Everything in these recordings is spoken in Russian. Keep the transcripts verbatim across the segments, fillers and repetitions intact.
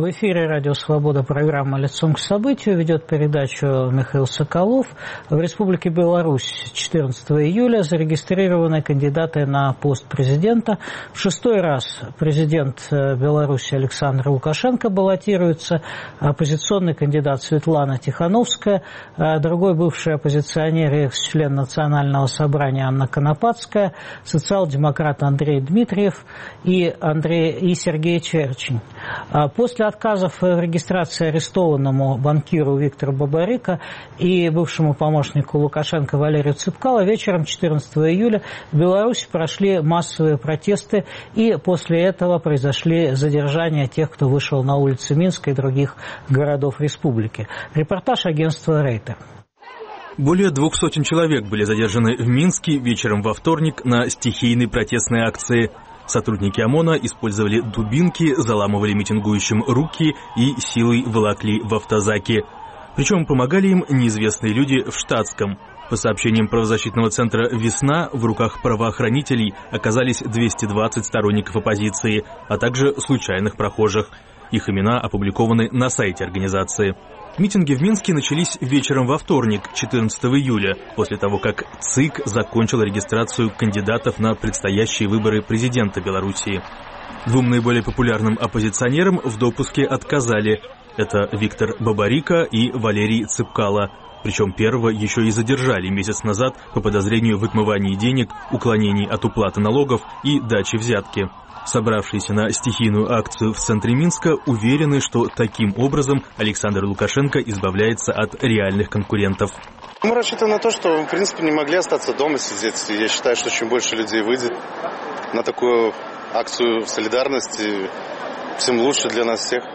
В эфире «Радио Свобода», программа «Лицом к событию». Ведет передачу Михаил Соколов. В Республике Беларусь четырнадцатого июля зарегистрированы кандидаты на пост президента. В шестой раз президент Беларуси Александр Лукашенко баллотируется. Оппозиционный кандидат Светлана Тихановская, другой бывший оппозиционер и экс-член Национального собрания Анна Конопадская, социал-демократ Андрей Дмитриев и, Андрей, и Сергей Черчин. После отказов в регистрации арестованному банкиру Виктору Бабарико и бывшему помощнику Лукашенко Валерию Цепкало вечером четырнадцатого июля в Беларуси прошли массовые протесты, и после этого произошли задержания тех, кто вышел на улицы Минска и других городов республики. Репортаж агентства «Рейтер». Более двух сотен человек были задержаны в Минске вечером во вторник на стихийной протестной акции. Сотрудники ОМОНа использовали дубинки, заламывали митингующим руки и силой волокли в автозаки. Причем помогали им неизвестные люди в штатском. По сообщениям правозащитного центра «Весна», в руках правоохранителей оказались двести двадцать сторонников оппозиции, а также случайных прохожих. Их имена опубликованы на сайте организации. Митинги в Минске начались вечером во вторник, четырнадцатого июля, после того, как ЦИК закончил регистрацию кандидатов на предстоящие выборы президента Белоруссии. Двум наиболее популярным оппозиционерам в допуске отказали. Это Виктор Бабарико и Валерий Цепкало. Причем первого еще и задержали месяц назад по подозрению в отмывании денег, уклонении от уплаты налогов и даче взятки. Собравшиеся на стихийную акцию в центре Минска уверены, что таким образом Александр Лукашенко избавляется от реальных конкурентов. Мы рассчитываем на то, что, в принципе, не могли остаться дома сидеть. Я считаю, что чем больше людей выйдет на такую акцию солидарности, всем лучше для нас всех.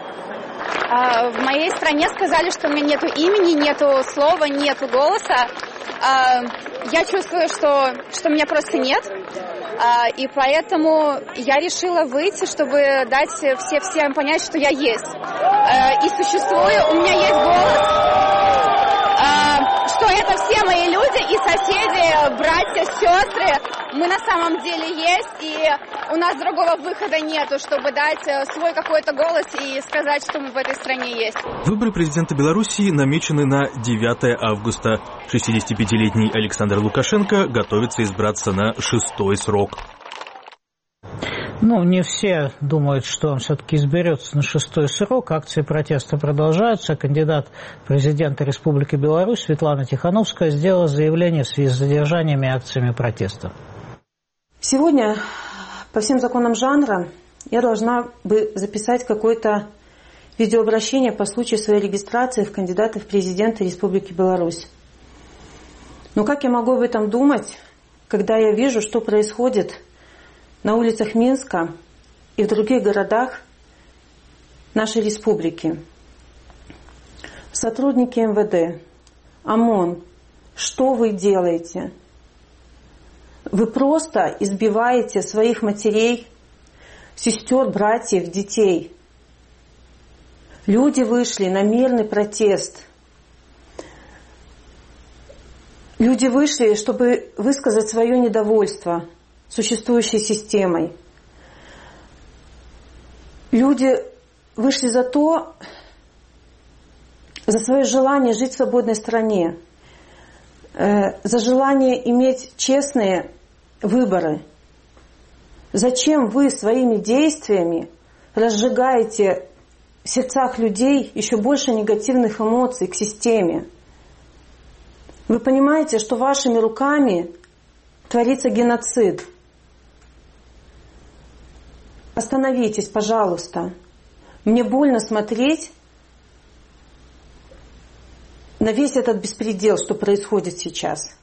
А, в моей стране сказали, что у меня нету имени, нету слова, нету голоса. А, я чувствую, что, что меня просто нет. А, и поэтому я решила выйти, чтобы дать все, всем понять, что я есть. А, и существую, у меня есть голос, а, что это все мои люди и соседи, братья, сестры. Мы на самом деле есть, и у нас другого выхода нету, чтобы дать свой какой-то голос и сказать, что мы в этой стране есть. Выборы президента Белоруссии намечены на девятое августа. шестидесятипятилетний Александр Лукашенко готовится избраться на шестой срок. Ну, не все думают, что он все-таки изберется на шестой срок. Акции протеста продолжаются. Кандидат в президенты Республики Беларусь Светлана Тихановская сделала заявление в связи с задержаниями и акциями протеста. Сегодня по всем законам жанра я должна бы записать какое-то видеообращение по случаю своей регистрации в кандидаты в президенты Республики Беларусь. Но как я могу об этом думать, когда я вижу, что происходит на улицах Минска и в других городах нашей республики? Сотрудники эм вэ дэ, ОМОН, что вы делаете? Вы просто избиваете своих матерей, сестер, братьев, детей. Люди вышли на мирный протест. Люди вышли, чтобы высказать свое недовольство существующей системой. Люди вышли за то, за свое желание жить в свободной стране, за желание иметь честные выборы. Зачем вы своими действиями разжигаете в сердцах людей еще больше негативных эмоций к системе? Вы понимаете, что вашими руками творится геноцид. Остановитесь, пожалуйста. Мне больно смотреть на весь этот беспредел, что происходит сейчас.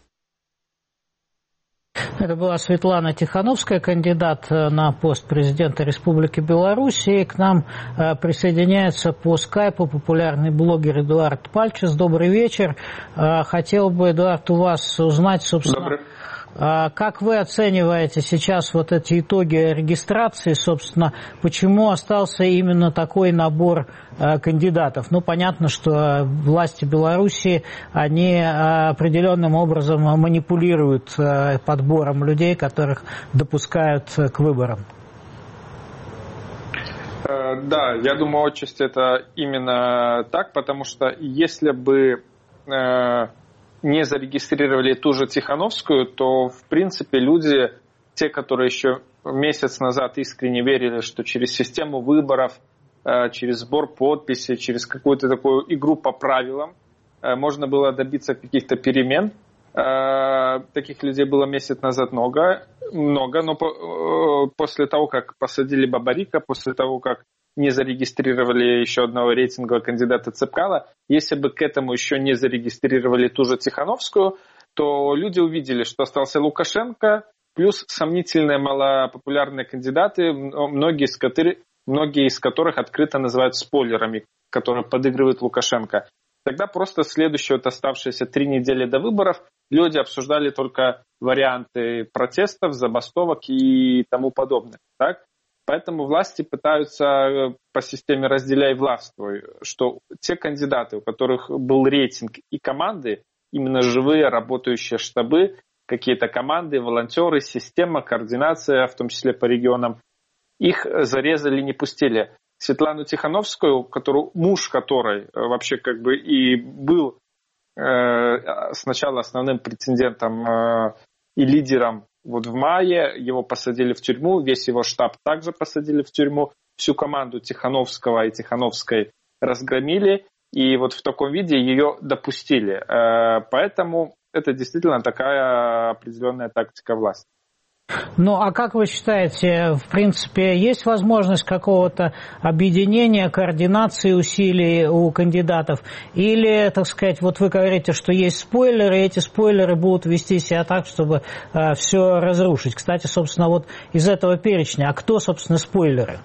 Это была Светлана Тихановская, кандидат на пост президента Республики Беларусь. И к нам присоединяется по скайпу популярный блогер Эдуард Пальчес. Добрый вечер. Хотел бы, Эдуард, у вас узнать, собственно... Добрый. Как вы оцениваете сейчас вот эти итоги регистрации, собственно, почему остался именно такой набор кандидатов? Ну, понятно, что власти Беларуси, они определенным образом манипулируют подбором людей, которых допускают к выборам. Да, я думаю, отчасти это именно так, потому что если бы не зарегистрировали ту же Тихановскую, то, в принципе, люди, те, которые еще месяц назад искренне верили, что через систему выборов, через сбор подписей, через какую-то такую игру по правилам можно было добиться каких-то перемен. Таких людей было месяц назад много, много, но после того, как посадили Бабарика, после того, как не зарегистрировали еще одного рейтингового кандидата Цепкала, если бы к этому еще не зарегистрировали ту же Тихановскую, то люди увидели, что остался Лукашенко, плюс сомнительные малопопулярные кандидаты, многие из которых, многие из которых открыто называют спойлерами, которые подыгрывают Лукашенко. Тогда просто следующие вот оставшиеся три недели до выборов люди обсуждали только варианты протестов, забастовок и тому подобное. Так? Поэтому власти пытаются по системе «разделяй властвуй», что те кандидаты, у которых был рейтинг и команды, именно живые работающие штабы, какие-то команды, волонтеры, система, координация, в том числе по регионам, их зарезали, не пустили. Светлану Тихановскую, которую, муж которой вообще как бы и был э, сначала основным претендентом э, и лидером вот в мае, его посадили в тюрьму, весь его штаб также посадили в тюрьму, всю команду Тихановского и Тихановской разгромили, и вот в таком виде ее допустили. Э, поэтому это действительно такая определенная тактика власти. Ну, а как вы считаете, в принципе, есть возможность какого-то объединения, координации усилий у кандидатов? Или, так сказать, вот вы говорите, что есть спойлеры, и эти спойлеры будут вести себя так, чтобы э, все разрушить? Кстати, собственно, вот из этого перечня, а кто, собственно, спойлеры?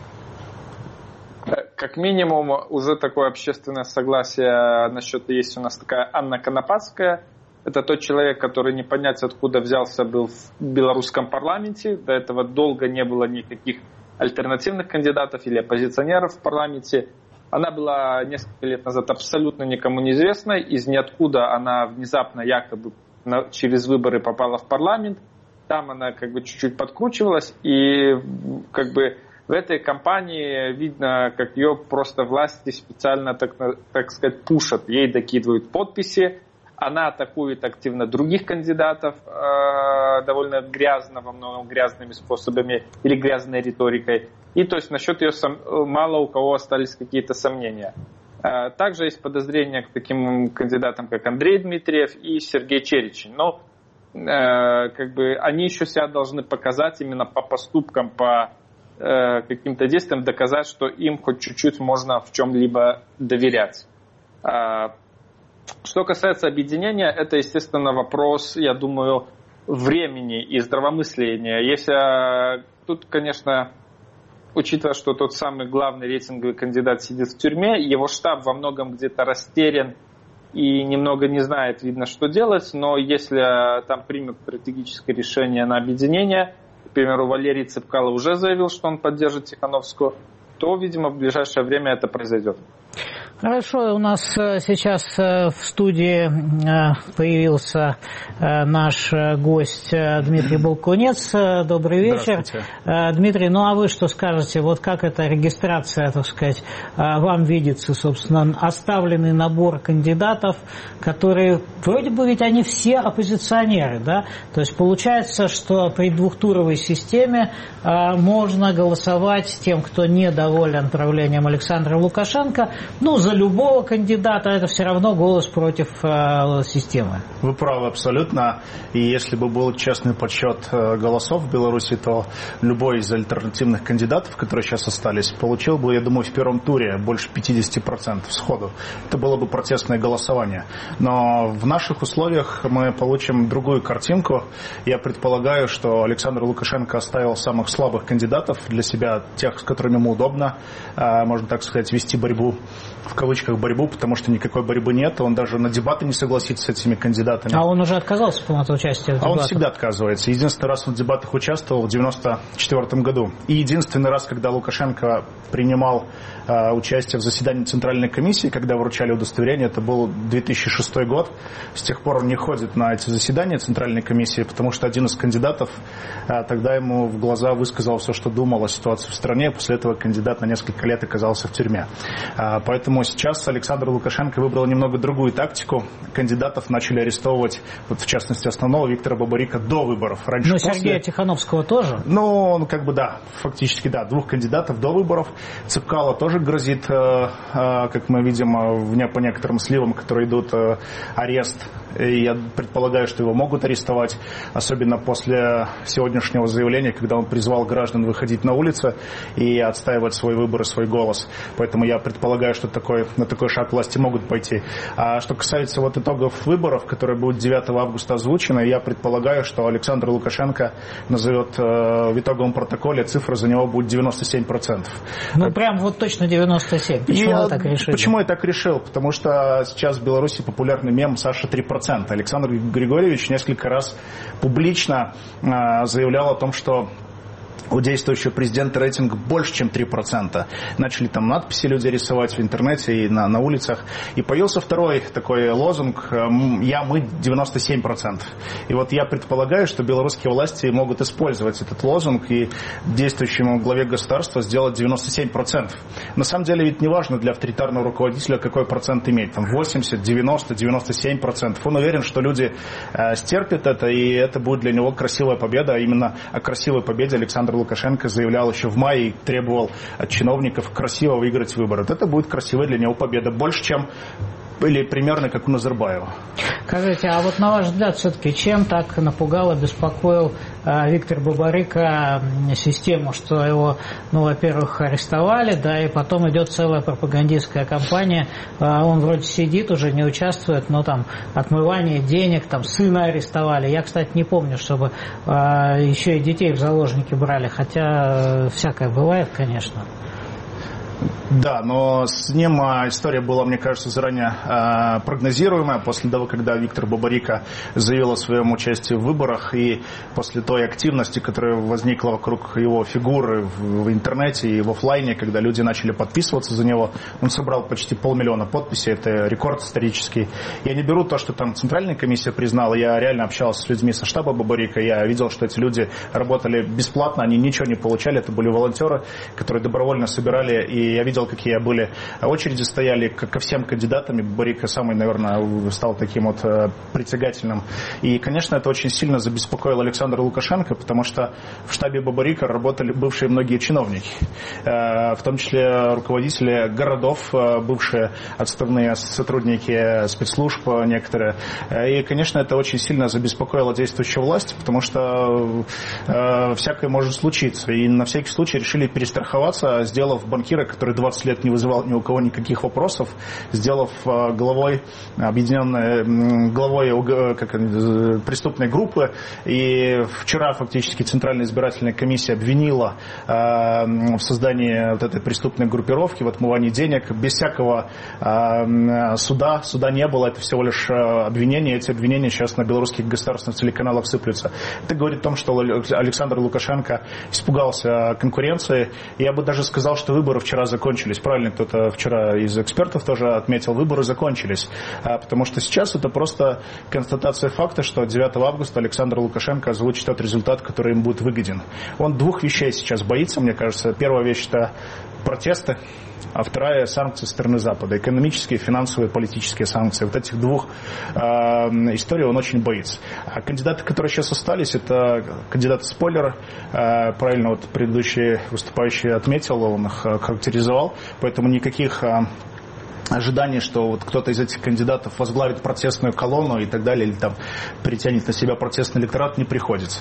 Как минимум, уже такое общественное согласие насчет, есть у нас такая Анна Конопадская. Это тот человек, который не понять откуда взялся, был в белорусском парламенте. До этого долго не было никаких альтернативных кандидатов или оппозиционеров в парламенте. Она была несколько лет назад абсолютно никому неизвестной. Из ниоткуда она внезапно якобы через выборы попала в парламент. Там она как бы чуть-чуть подкручивалась. И как бы в этой кампании видно, как ее просто власти специально, так, так сказать, пушат. Ей докидывают подписи. Она атакует активно других кандидатов э, довольно грязно, во многом грязными способами или грязной риторикой. И то есть насчет ее сом... мало у кого остались какие-то сомнения. Э, также есть подозрения к таким кандидатам, как Андрей Дмитриев и Сергей Черечин. Но э, как бы они еще себя должны показать именно по поступкам, по э, каким-то действиям, доказать, что им хоть чуть-чуть можно в чем-либо доверять. Э, Что касается объединения, это, естественно, вопрос, я думаю, времени и здравомысления. Если тут, конечно, учитывая, что тот самый главный рейтинговый кандидат сидит в тюрьме, его штаб во многом где-то растерян и немного не знает, видно, что делать, но если там примут стратегическое решение на объединение, к примеру, Валерий Цепкало уже заявил, что он поддержит Тихановскую, то, видимо, в ближайшее время это произойдет. Хорошо, у нас сейчас в студии появился наш гость Дмитрий Болкунец. Добрый вечер. Дмитрий, ну а вы что скажете? Вот как эта регистрация, так сказать, вам видится, собственно, оставленный набор кандидатов, которые, вроде бы ведь они все оппозиционеры, да? То есть получается, что при двухтуровой системе можно голосовать тем, кто недоволен правлением Александра Лукашенко, ну, за любого кандидата, это все равно голос против э, системы. Вы правы абсолютно. И если бы был честный подсчет голосов в Беларуси, то любой из альтернативных кандидатов, которые сейчас остались, получил бы, я думаю, в первом туре больше пятьдесят процентов сходу. Это было бы протестное голосование. Но в наших условиях мы получим другую картинку. Я предполагаю, что Александр Лукашенко оставил самых слабых кандидатов для себя, тех, с которыми ему удобно, можно так сказать, вести борьбу. В кавычках борьбу, потому что никакой борьбы нет, он даже на дебаты не согласится с этими кандидатами. А он уже отказался, по-моему, от участия в дебатах? А он всегда отказывается. Единственный раз он в дебатах участвовал в девяносто четвёртом году. И единственный раз, когда Лукашенко принимал э, участие в заседании Центральной комиссии, когда вручали удостоверение, это был две тысячи шестой год. С тех пор он не ходит на эти заседания Центральной комиссии, потому что один из кандидатов э, тогда ему в глаза высказал все, что думал о ситуации в стране. После этого кандидат на несколько лет оказался в тюрьме. Э, поэтому сейчас Александр Лукашенко выбрал немного другую тактику. Кандидатов начали арестовывать, вот, в частности, основного Виктора Бабарика до выборов. Раньше, Но после... Сергея Тихановского тоже? Ну, он как бы, да, фактически, да, двух кандидатов до выборов. Цепкало тоже грозит, э, э, как мы видим, э, по некоторым сливам, которые идут, э, арест. И я предполагаю, что его могут арестовать, особенно после сегодняшнего заявления, когда он призвал граждан выходить на улицы и отстаивать свой выбор и свой голос. Поэтому я предполагаю, что такой, на такой шаг власти могут пойти. А что касается вот итогов выборов, которые будут девятого августа озвучены, я предполагаю, что Александр Лукашенко назовет э, в итоговом протоколе, цифра за него будет девяносто семь процентов. Ну, прям вот точно девяносто семь. Почему я, вы так решили? Почему я так решил? Потому что сейчас в Беларуси популярный мем «Саша три процента». Александр Григорьевич несколько раз публично э, заявлял о том, что у действующего президента рейтинг больше, чем три процента. Начали там надписи люди рисовать в интернете и на, на улицах. И появился второй такой лозунг «Я, мы, девяносто семь процентов». И вот я предполагаю, что белорусские власти могут использовать этот лозунг и действующему главе государства сделать девяносто семь процентов. На самом деле ведь не важно для авторитарного руководителя, какой процент иметь. Там восемьдесят, девяносто, девяносто семь процентов. Он уверен, что люди э, стерпят это, и это будет для него красивая победа. А именно о красивой победе Александр Лукашенко заявлял еще в мае и требовал от чиновников красиво выиграть выборы. Вот это будет красивая для него победа. Больше, чем или примерно как у Назарбаева. Скажите, а вот на ваш взгляд, все-таки чем так напугал и беспокоил э, Виктор Бабарика систему, что его, ну, во-первых, арестовали, да, и потом идет целая пропагандистская кампания, э, он вроде сидит, уже не участвует, но там отмывание денег, там сына арестовали. Я, кстати, не помню, чтобы э, еще и детей в заложники брали, хотя э, всякое бывает, конечно. Да, но с ним история была, мне кажется, заранее э, прогнозируемая. После того, когда Виктор Бабарика заявил о своем участии в выборах, и после той активности, которая возникла вокруг его фигуры в, в интернете и в офлайне, когда люди начали подписываться за него, он собрал почти полмиллиона подписей. Это рекорд исторический. Я не беру то, что там Центральная комиссия признала. Я реально общался с людьми со штаба Бабарика. Я видел, что эти люди работали бесплатно, они ничего не получали. Это были волонтеры, которые добровольно собирали. И я видел, какие были очереди стояли ко всем кандидатам. Бабарика самый, наверное, стал таким вот притягательным. И, конечно, это очень сильно забеспокоило Александра Лукашенко, потому что в штабе Бабарика работали бывшие многие чиновники, в том числе руководители городов, бывшие отставные сотрудники спецслужб некоторые. И, конечно, это очень сильно забеспокоило действующую власть, потому что всякое может случиться. И на всякий случай решили перестраховаться, сделав банкира, который двадцать лет не вызывал ни у кого никаких вопросов, сделав главой объединенной, главой как, преступной группы. И вчера фактически Центральная избирательная комиссия обвинила э, в создании вот этой преступной группировки, в отмывании денег, без всякого э, суда. Суда не было, это всего лишь обвинения. Эти обвинения сейчас на белорусских государственных телеканалах сыплются. Это говорит о том, что Александр Лукашенко испугался конкуренции. Я бы даже сказал, что выборы вчера закончились. Правильно, кто-то вчера из экспертов тоже отметил, выборы закончились. Потому что сейчас это просто констатация факта, что девятого августа Александр Лукашенко озвучит тот результат, который им будет выгоден. Он двух вещей сейчас боится, мне кажется. Первая вещь – это протесты, а вторая – санкции со стороны Запада. Экономические, финансовые, политические санкции. Вот этих двух э, историй он очень боится. А кандидаты, которые сейчас остались, это кандидаты-спойлеры. Э, правильно вот предыдущий выступающий отметил, он их характеризовал. Поэтому никаких... Э, ожидание, что вот кто-то из этих кандидатов возглавит протестную колонну и так далее, или там перетянет на себя протестный электорат, не приходится.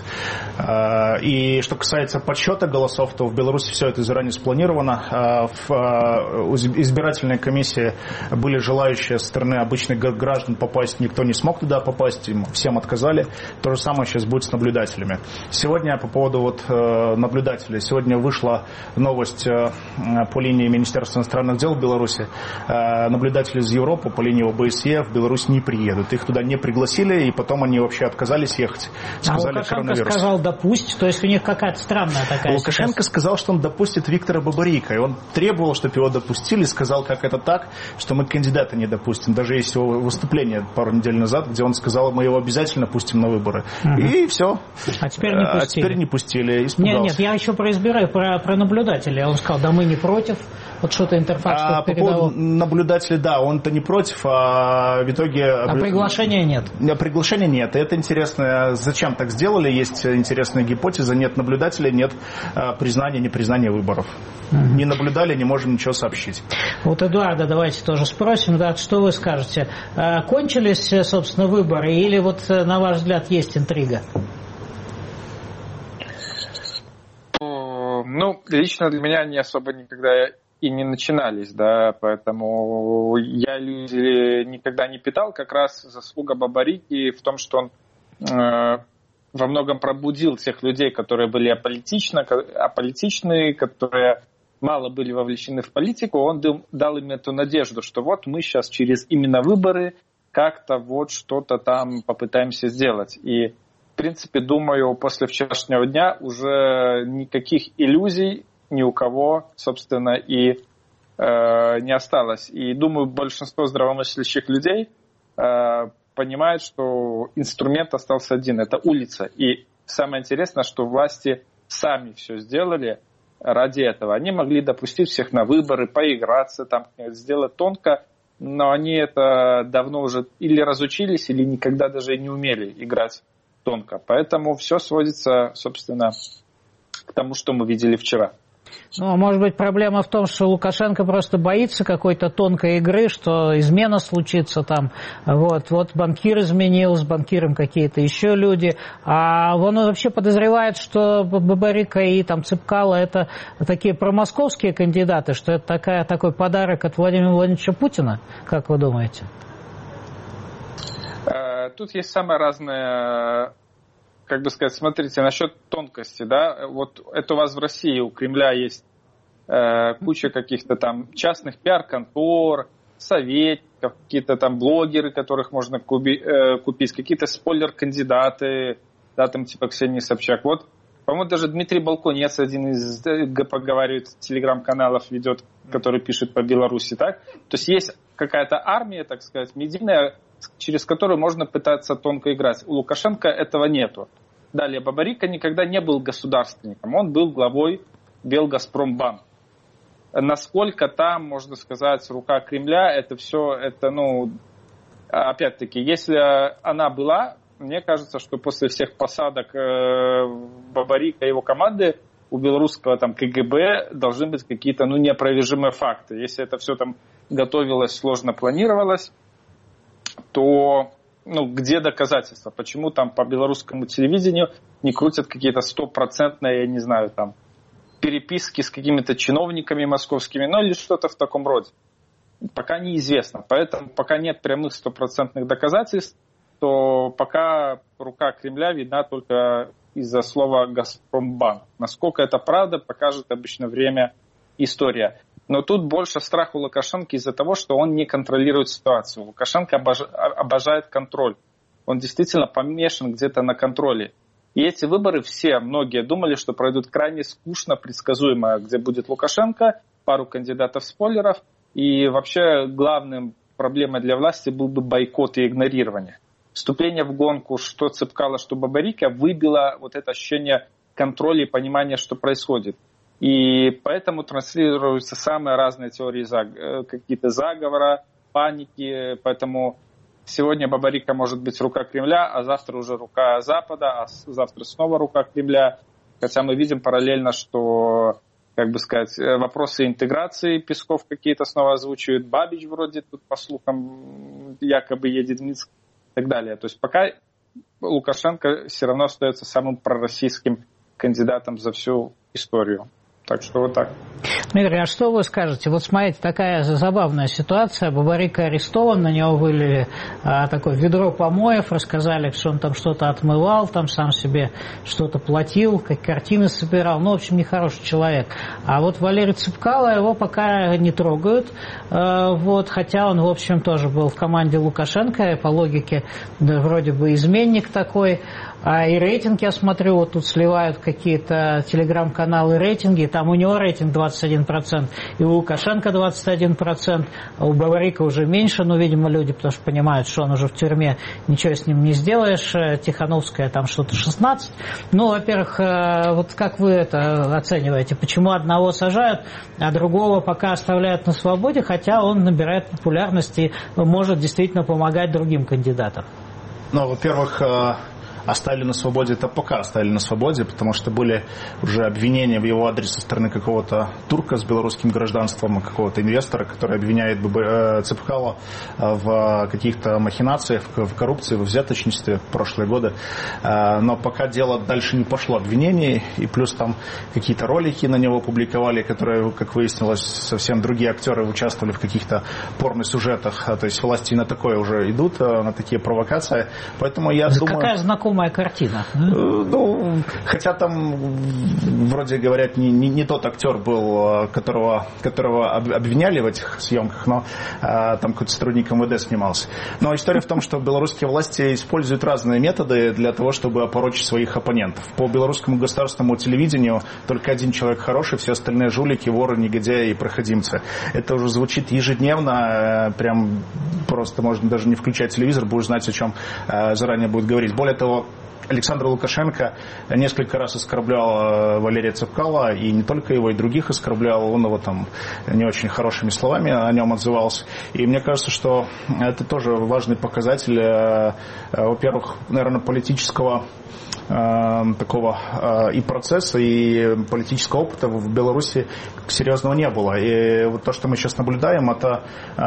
И что касается подсчета голосов, то в Беларуси все это заранее спланировано. В избирательной комиссии были желающие со стороны обычных граждан попасть, никто не смог туда попасть, им всем отказали. То же самое сейчас будет с наблюдателями. Сегодня по поводу вот наблюдателей, сегодня вышла новость по линии Министерства иностранных дел в Беларуси. наблюдатели из Европы по линии ОБСЕ в Беларусь не приедут. Их туда не пригласили, и потом они вообще отказались ехать. Сказали, а Лукашенко коронавирус. сказал «допусть», то есть у них какая-то странная такая Лукашенко сейчас... сказал, что он допустит Виктора Бабарика, и он требовал, чтобы его допустили, сказал, как это так, что мы кандидата не допустим. Даже есть его выступление пару недель назад, где он сказал, мы его обязательно пустим на выборы. Угу. И все. А теперь не пустили. А теперь не пустили, испугался. Нет, нет, я еще про избираю, про, про наблюдателей. Он сказал, да мы не против. Вот что-то Интерфакс а, по поводу наблюдателей, да, он-то не против, а в итоге... А приглашения нет? Приглашения нет. И это интересно, зачем так сделали, есть интересная гипотеза, нет наблюдателей, нет признания, непризнания выборов. Угу. Не наблюдали, не можем ничего сообщить. Вот Эдуарда давайте тоже спросим, да, что вы скажете? Кончились, собственно, выборы или вот, на ваш взгляд, есть интрига? Ну, лично для меня они особо никогда и не начинались, да, поэтому я иллюзии никогда не питал. Как раз заслуга Бабарики в том, что он э, во многом пробудил тех людей, которые были аполитичны, аполитичные, которые мало были вовлечены в политику. Он дал им эту надежду, что вот мы сейчас через именно выборы как-то вот что-то там попытаемся сделать. И в принципе, думаю, после вчерашнего дня уже никаких иллюзий ни у кого, собственно, и э, не осталось. И думаю, большинство здравомыслящих людей э, понимает, что инструмент остался один – это улица. И самое интересное, что власти сами все сделали ради этого. Они могли допустить всех на выборы, поиграться, там, сделать тонко, но они это давно уже или разучились, или никогда даже не умели играть тонко. Поэтому все сводится, собственно, к тому, что мы видели вчера. Ну, может быть, проблема в том, что Лукашенко просто боится какой-то тонкой игры, что измена случится там. Вот, вот банкир изменил, с банкиром какие-то еще люди. А он вообще подозревает, что Бабарика и там Цепкало это такие промосковские кандидаты, что это такая, такой подарок от Владимира Владимировича Путина. Как вы думаете? Тут есть самое разное, как бы сказать, смотрите, насчет тонкости, да, вот это у вас в России, у Кремля есть э, куча каких-то там частных пиар-контор, советников, какие-то там блогеры, которых можно куби, э, купить, какие-то спойлер-кандидаты, да, там типа Ксении Собчак, вот, по-моему, даже Дмитрий Балконец, один из, поговаривает, телеграм-каналов ведет, который пишет по Беларуси, так, то есть есть какая-то армия, так сказать, медийная, через которую можно пытаться тонко играть. У Лукашенко этого нету. Далее, Бабарика никогда не был государственником. Он был главой Белгазпромбанк. Насколько там, можно сказать, рука Кремля, это все, это, ну, опять-таки, если она была, мне кажется, что после всех посадок Бабарика и его команды у белорусского там КГБ должны быть какие-то, ну, неопровержимые факты. Если это все там готовилось, сложно планировалось, то, ну, где доказательства? Почему там по белорусскому телевидению не крутят какие-то стопроцентные, я не знаю, там, переписки с какими-то чиновниками московскими, ну, или что-то в таком роде? Пока неизвестно. Поэтому пока нет прямых стопроцентных доказательств, то пока рука Кремля видна только из-за слова «Газпромбанк». Насколько это правда, покажет обычно время, история. Но тут больше страх у Лукашенко из-за того, что он не контролирует ситуацию. Лукашенко обожает контроль. Он действительно помешан где-то на контроле. И эти выборы все, многие думали, что пройдут крайне скучно, предсказуемо, где будет Лукашенко, пару кандидатов-спойлеров. И вообще главным проблемой для власти был бы бойкот и игнорирование. Вступление в гонку, что Цепкало, что Бабарика, выбило вот это ощущение контроля и понимания, что происходит. И поэтому транслируются самые разные теории, какие-то заговора, паники. Поэтому сегодня Бабарика может быть рука Кремля, а завтра уже рука Запада, а завтра снова рука Кремля. Хотя мы видим параллельно, что, как бы сказать, вопросы интеграции Песков какие-то снова озвучивают. Бабич вроде тут, по слухам, якобы едет в Минск и так далее. То есть пока Лукашенко все равно остается самым пророссийским кандидатом за всю историю. Так что вот так. Дмитрий, а что вы скажете? Вот смотрите, такая забавная ситуация. Бабарика арестован, на него вылили а, такое ведро помоев, рассказали, что он там что-то отмывал, там сам себе что-то платил, как картины собирал. Ну, в общем, нехороший человек. А вот Валерий Цепкало, его пока не трогают. А, вот, хотя он, в общем, тоже был в команде Лукашенко, по логике, да, вроде бы изменник такой. А и рейтинг, я смотрю, вот тут сливают какие-то телеграм-каналы рейтинги, там у него рейтинг двадцать один процент, и у Лукашенко двадцать один процент, а у Бабарика уже меньше, но, видимо, люди, потому что понимают, что он уже в тюрьме, ничего с ним не сделаешь, Тихановская там что-то шестнадцать. Ну, во-первых, вот как вы это оцениваете, почему одного сажают, а другого пока оставляют на свободе, хотя он набирает популярность и может действительно помогать другим кандидатам? Ну, во-первых, оставили на свободе, это пока оставили на свободе, потому что были уже обвинения в его адрес со стороны какого-то турка с белорусским гражданством, какого-то инвестора, который обвиняет Цепкало в каких-то махинациях, в коррупции, в взяточничестве в прошлые годы. Но пока дело дальше не пошло обвинений, и плюс там какие-то ролики на него публиковали, которые, как выяснилось, совсем другие актеры участвовали в каких-то порно-сюжетах. То есть власти на такое уже идут, на такие провокации. Поэтому я Это думаю... Какая знакомая Моя картина. Ну, хотя там, вроде говорят, не, не, не тот актер был, которого, которого обвиняли в этих съемках, но а, там какой-то сотрудник эм вэ дэ снимался. Но история в том, что белорусские власти используют разные методы для того, чтобы опорочить своих оппонентов. По белорусскому государственному телевидению только один человек хороший, все остальные жулики, воры, негодяи и проходимцы. Это уже звучит ежедневно, прям просто можно даже не включать телевизор, будешь знать, о чем заранее будет говорить. Более того, Александр Лукашенко несколько раз оскорблял Валерия Цепкало, и не только его, и других оскорблял. Он его там не очень хорошими словами о нем отзывался. И мне кажется, что это тоже важный показатель, во-первых, наверное, политического такого и процесса, и политического опыта в Беларуси серьезного не было. И вот то, что мы сейчас наблюдаем, это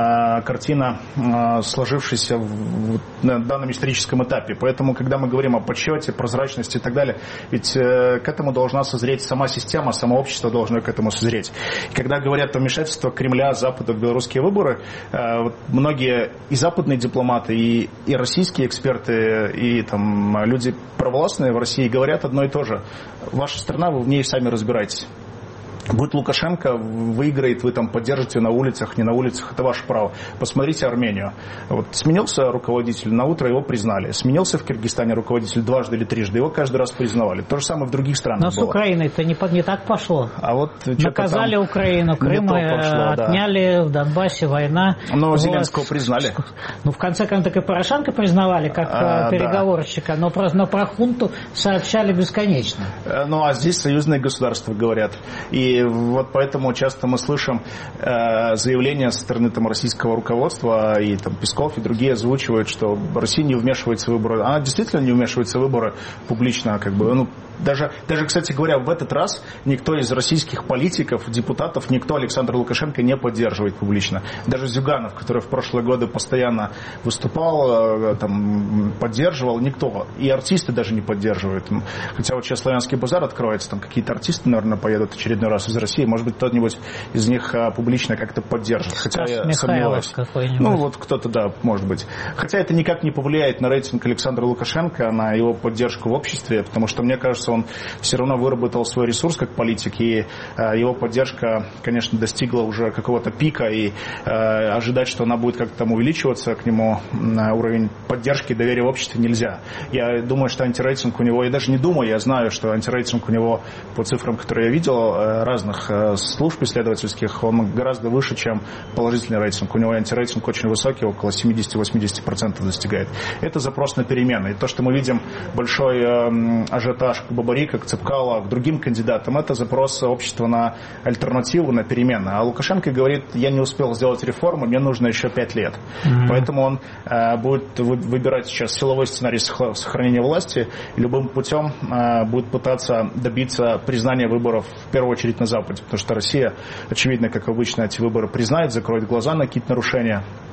картина, сложившаяся в данном историческом этапе. Поэтому, когда мы говорим о подсчете, прозрачности и так далее, ведь к этому должна созреть сама система, само общество должно к этому созреть. И когда говорят о вмешательстве Кремля, Запада в белорусские выборы, вот многие и западные дипломаты, и, и российские эксперты, и там люди провластные в России говорят одно и то же. Ваша страна, вы в ней сами разбираетесь. Будет Лукашенко, выиграет, вы там поддержите на улицах, не на улицах, это ваше право. Посмотрите Армению. Вот сменился руководитель, на утро его признали. Сменился в Киргизстане руководитель дважды или трижды, его каждый раз признавали. То же самое в других странах Но было. с Украиной-то не, не так пошло. А вот наказали Украину, Крым пошло, отняли, да. В Донбассе война. Но вот. Зеленского признали. Ну, в конце концов, и Порошенко признавали как а, переговорщика, да. но, про, но про хунту сообщали бесконечно. Ну, а здесь союзные государства говорят. И вот поэтому часто мы слышим э, заявления со стороны там, российского руководства, и там, Песков и другие озвучивают, что Россия не вмешивается в выборы. Она действительно не вмешивается в выборы публично. Как бы, ну, даже, даже, кстати говоря, в этот раз никто из российских политиков, депутатов, никто Александра Лукашенко не поддерживает публично. Даже Зюганов, который в прошлые годы постоянно выступал, там, поддерживал, никто. И артисты даже не поддерживают. Хотя вот сейчас Славянский базар откроется, там какие-то артисты, наверное, поедут очередной раз из России. Может быть, кто-нибудь из них публично как-то поддержит. Хотя Стас я Михайлов сомневаюсь. Ну, вот кто-то, да, может быть. Хотя это никак не повлияет на рейтинг Александра Лукашенко, на его поддержку в обществе, потому что, мне кажется, он все равно выработал свой ресурс как политик, и его поддержка, конечно, достигла уже какого-то пика, и ожидать, что она будет как-то там увеличиваться к нему, на уровень поддержки и доверия в обществе нельзя. Я думаю, что антирейтинг у него, я даже не думаю, я знаю, что антирейтинг у него по цифрам, которые я видел, разных служб исследовательских, он гораздо выше, чем положительный рейтинг. У него антирейтинг очень высокий, около семьдесят-восемьдесят процентов достигает. Это запрос на перемены. И то, что мы видим большой ажиотаж к Бабарико, к Цепкало, к другим кандидатам, это запрос общества на альтернативу, на перемены. А Лукашенко говорит, я не успел сделать реформу, мне нужно еще пять лет. Mm-hmm. Поэтому он э, будет выбирать сейчас силовой сценарий сохранения власти, и любым путем э, будет пытаться добиться признания выборов в первую очередь на Западе. Потому что Россия, очевидно, как обычно, эти выборы признает, закроет глаза на какие-то нарушения.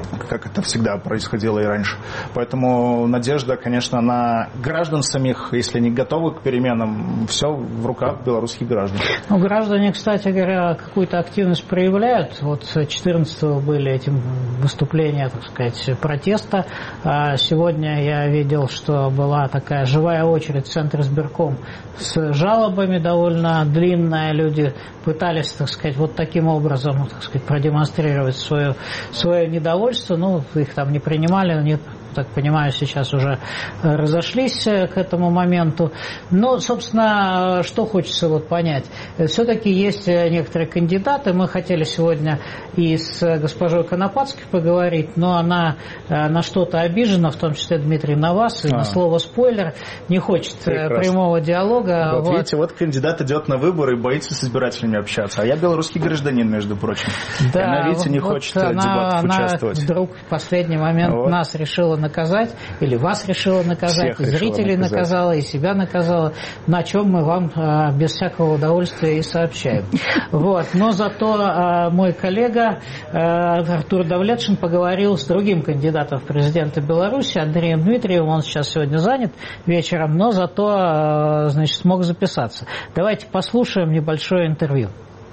как это всегда происходило и раньше. Поэтому надежда, конечно, на граждан самих, если они готовы к переменам, все в руках белорусских граждан. Ну, граждане, кстати говоря, какую-то активность проявляют. Вот четырнадцатого были эти выступления, так сказать, протеста. А сегодня я видел, что была такая живая очередь в Центр избирком с жалобами довольно длинная. Люди пытались, так сказать, вот таким образом, так сказать, продемонстрировать свое, свое недовольство. Ну, их там не принимали, они, так понимаю, сейчас уже разошлись к этому моменту. Но, собственно, что хочется вот понять. Все-таки есть некоторые кандидаты. Мы хотели сегодня и с госпожой Конопатской поговорить, но она на что-то обижена, в том числе, Дмитрий, на вас, и а. на слово «спойлер». Не хочет Прекрасно. прямого диалога. Вот, вот видите, вот кандидат идет на выборы и боится с избирателями общаться. А я белорусский гражданин, между прочим. Да, и она, видите, не вот хочет в дебатах участвовать. Она вдруг в последний момент вот. нас решила наказать, или вас решила наказать, и зрителей наказать. наказала, и себя наказала, на чем мы вам а, без всякого удовольствия и сообщаем. Вот. Но зато а, мой коллега а, Артур Давлетшин поговорил с другим кандидатом в президенты Беларуси, Андреем Дмитриевым. Он сейчас сегодня занят вечером, но зато а, значит, смог записаться. Давайте послушаем небольшое интервью.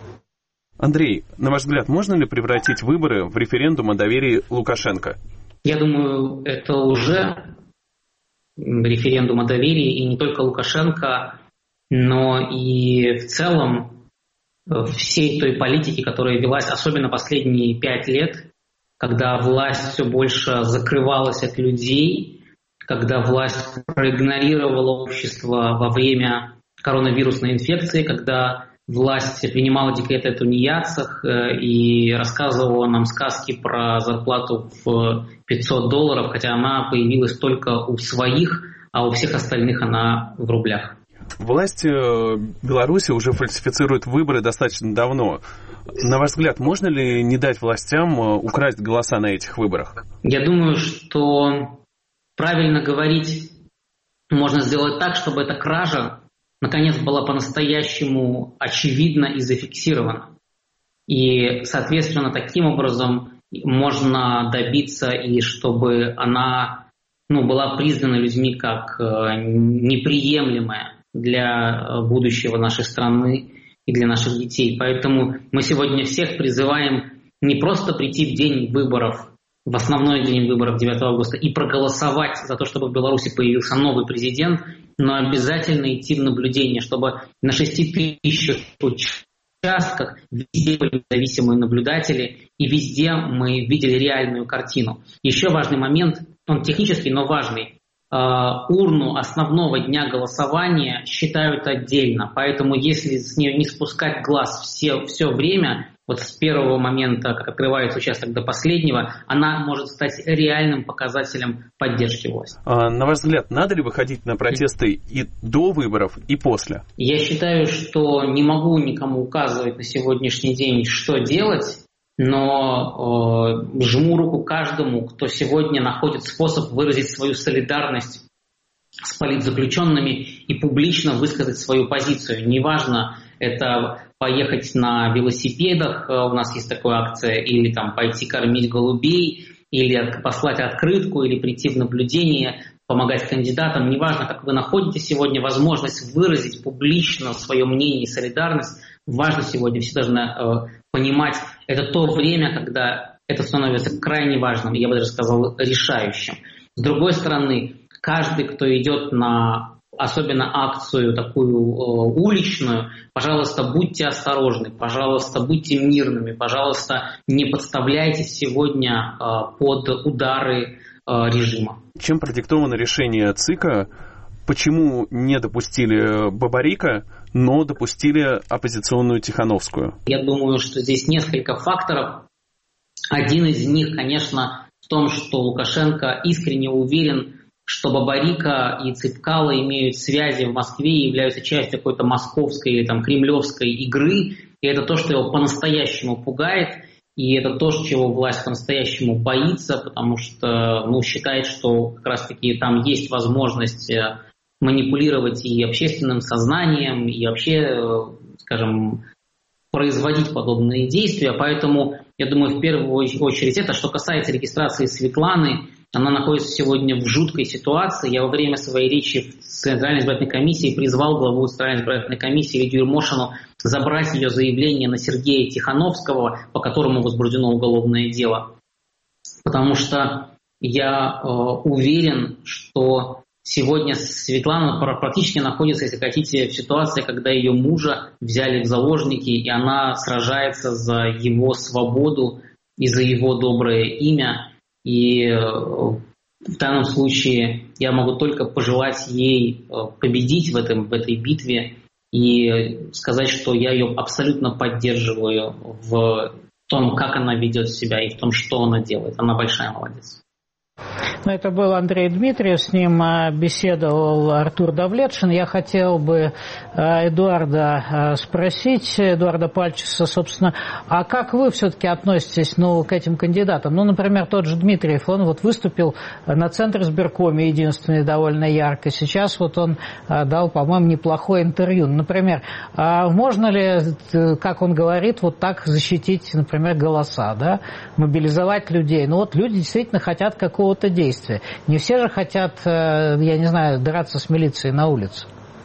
Андрей, на ваш взгляд, можно ли превратить выборы в референдум о доверии Лукашенко? Я думаю, это уже референдум о доверии, и не только Лукашенко, но и в целом всей той политики, которая велась, особенно последние пять лет, когда власть все больше закрывалась от людей, когда власть проигнорировала общество во время коронавирусной инфекции, когда власть принимала декреты о тунеядцах и рассказывала нам сказки про зарплату в пятьсот долларов, хотя она появилась только у своих, а у всех остальных она в рублях. Власти Беларуси уже фальсифицируют выборы достаточно давно. На ваш взгляд, можно ли не дать властям украсть голоса на этих выборах? Я думаю, что правильно говорить можно сделать так, чтобы эта кража наконец была по-настоящему очевидна и зафиксирована. И, соответственно, таким образом можно добиться, и чтобы она ну, была признана людьми как неприемлемая для будущего нашей страны и для наших детей. Поэтому мы сегодня всех призываем не просто прийти в день выборов, в основной день выборов девятого августа, и проголосовать за то, чтобы в Беларуси появился новый президент, но обязательно идти в наблюдение, чтобы на шести тысячах участках везде были независимые наблюдатели, и везде мы видели реальную картину. Еще важный момент, он технический, но важный. Урну основного дня голосования считают отдельно, поэтому если с нее не спускать глаз все, все время, вот с первого момента, как открывается участок, до последнего, она может стать реальным показателем поддержки власти. А, на ваш взгляд, надо ли выходить на протесты и до выборов, и после? Я считаю, что не могу никому указывать на сегодняшний день, что делать, но э, жму руку каждому, кто сегодня находит способ выразить свою солидарность с политзаключенными и публично высказать свою позицию. Неважно, это поехать на велосипедах, у нас есть такая акция, или там пойти кормить голубей, или послать открытку, или прийти в наблюдение, помогать кандидатам. Неважно, как вы находите сегодня возможность выразить публично свое мнение и солидарность, важно сегодня, все должны э, понимать, это то время, когда это становится крайне важным, я бы даже сказал, решающим. С другой стороны, каждый, кто идет на особенно акцию такую э, уличную, пожалуйста, будьте осторожны, пожалуйста, будьте мирными, пожалуйста, не подставляйтесь сегодня э, под удары э, режима. Чем продиктовано решение ЦИКа? Почему не допустили Бабарика, но допустили оппозиционную Тихановскую? Я думаю, что здесь несколько факторов. Один из них, конечно, в том, что Лукашенко искренне уверен, что Бабарика и Цыпкало имеют связи в Москве и являются частью какой-то московской или там кремлевской игры. И это то, что его по-настоящему пугает. И это то, чего власть по-настоящему боится, потому что ну, считает, что как раз-таки там есть возможность манипулировать и общественным сознанием, и вообще, скажем, производить подобные действия. Поэтому Я думаю, в первую очередь это. Что касается регистрации Светланы, она находится сегодня в жуткой ситуации. Я во время своей речи в Центральной избирательной комиссии призвал главу Центральной избирательной комиссии Лидию Ермошину забрать ее заявление на Сергея Тихановского, по которому возбуждено уголовное дело. Потому что я э, уверен, что сегодня Светлана практически находится, если хотите, в ситуации, когда ее мужа взяли в заложники, и она сражается за его свободу и за его доброе имя. И в данном случае я могу только пожелать ей победить в, этом, в этой битве и сказать, что я ее абсолютно поддерживаю в том, как она ведет себя и в том, что она делает. Она большая молодец. Это был Андрей Дмитриев, с ним беседовал Артур Давлетшин. Я хотел бы Эдуарда спросить, Эдуарда Пальчиса, собственно, а как вы все-таки относитесь ну, к этим кандидатам? Ну, например, тот же Дмитриев, он вот выступил на Центризбиркоме, единственный, довольно ярко. Сейчас вот он дал, по-моему, неплохое интервью. Например, можно ли, как он говорит, вот так защитить, например, голоса, да? Мобилизовать людей? Ну вот люди действительно хотят какого-то действия. Не все же хотят, я не знаю, драться с милицией на улице.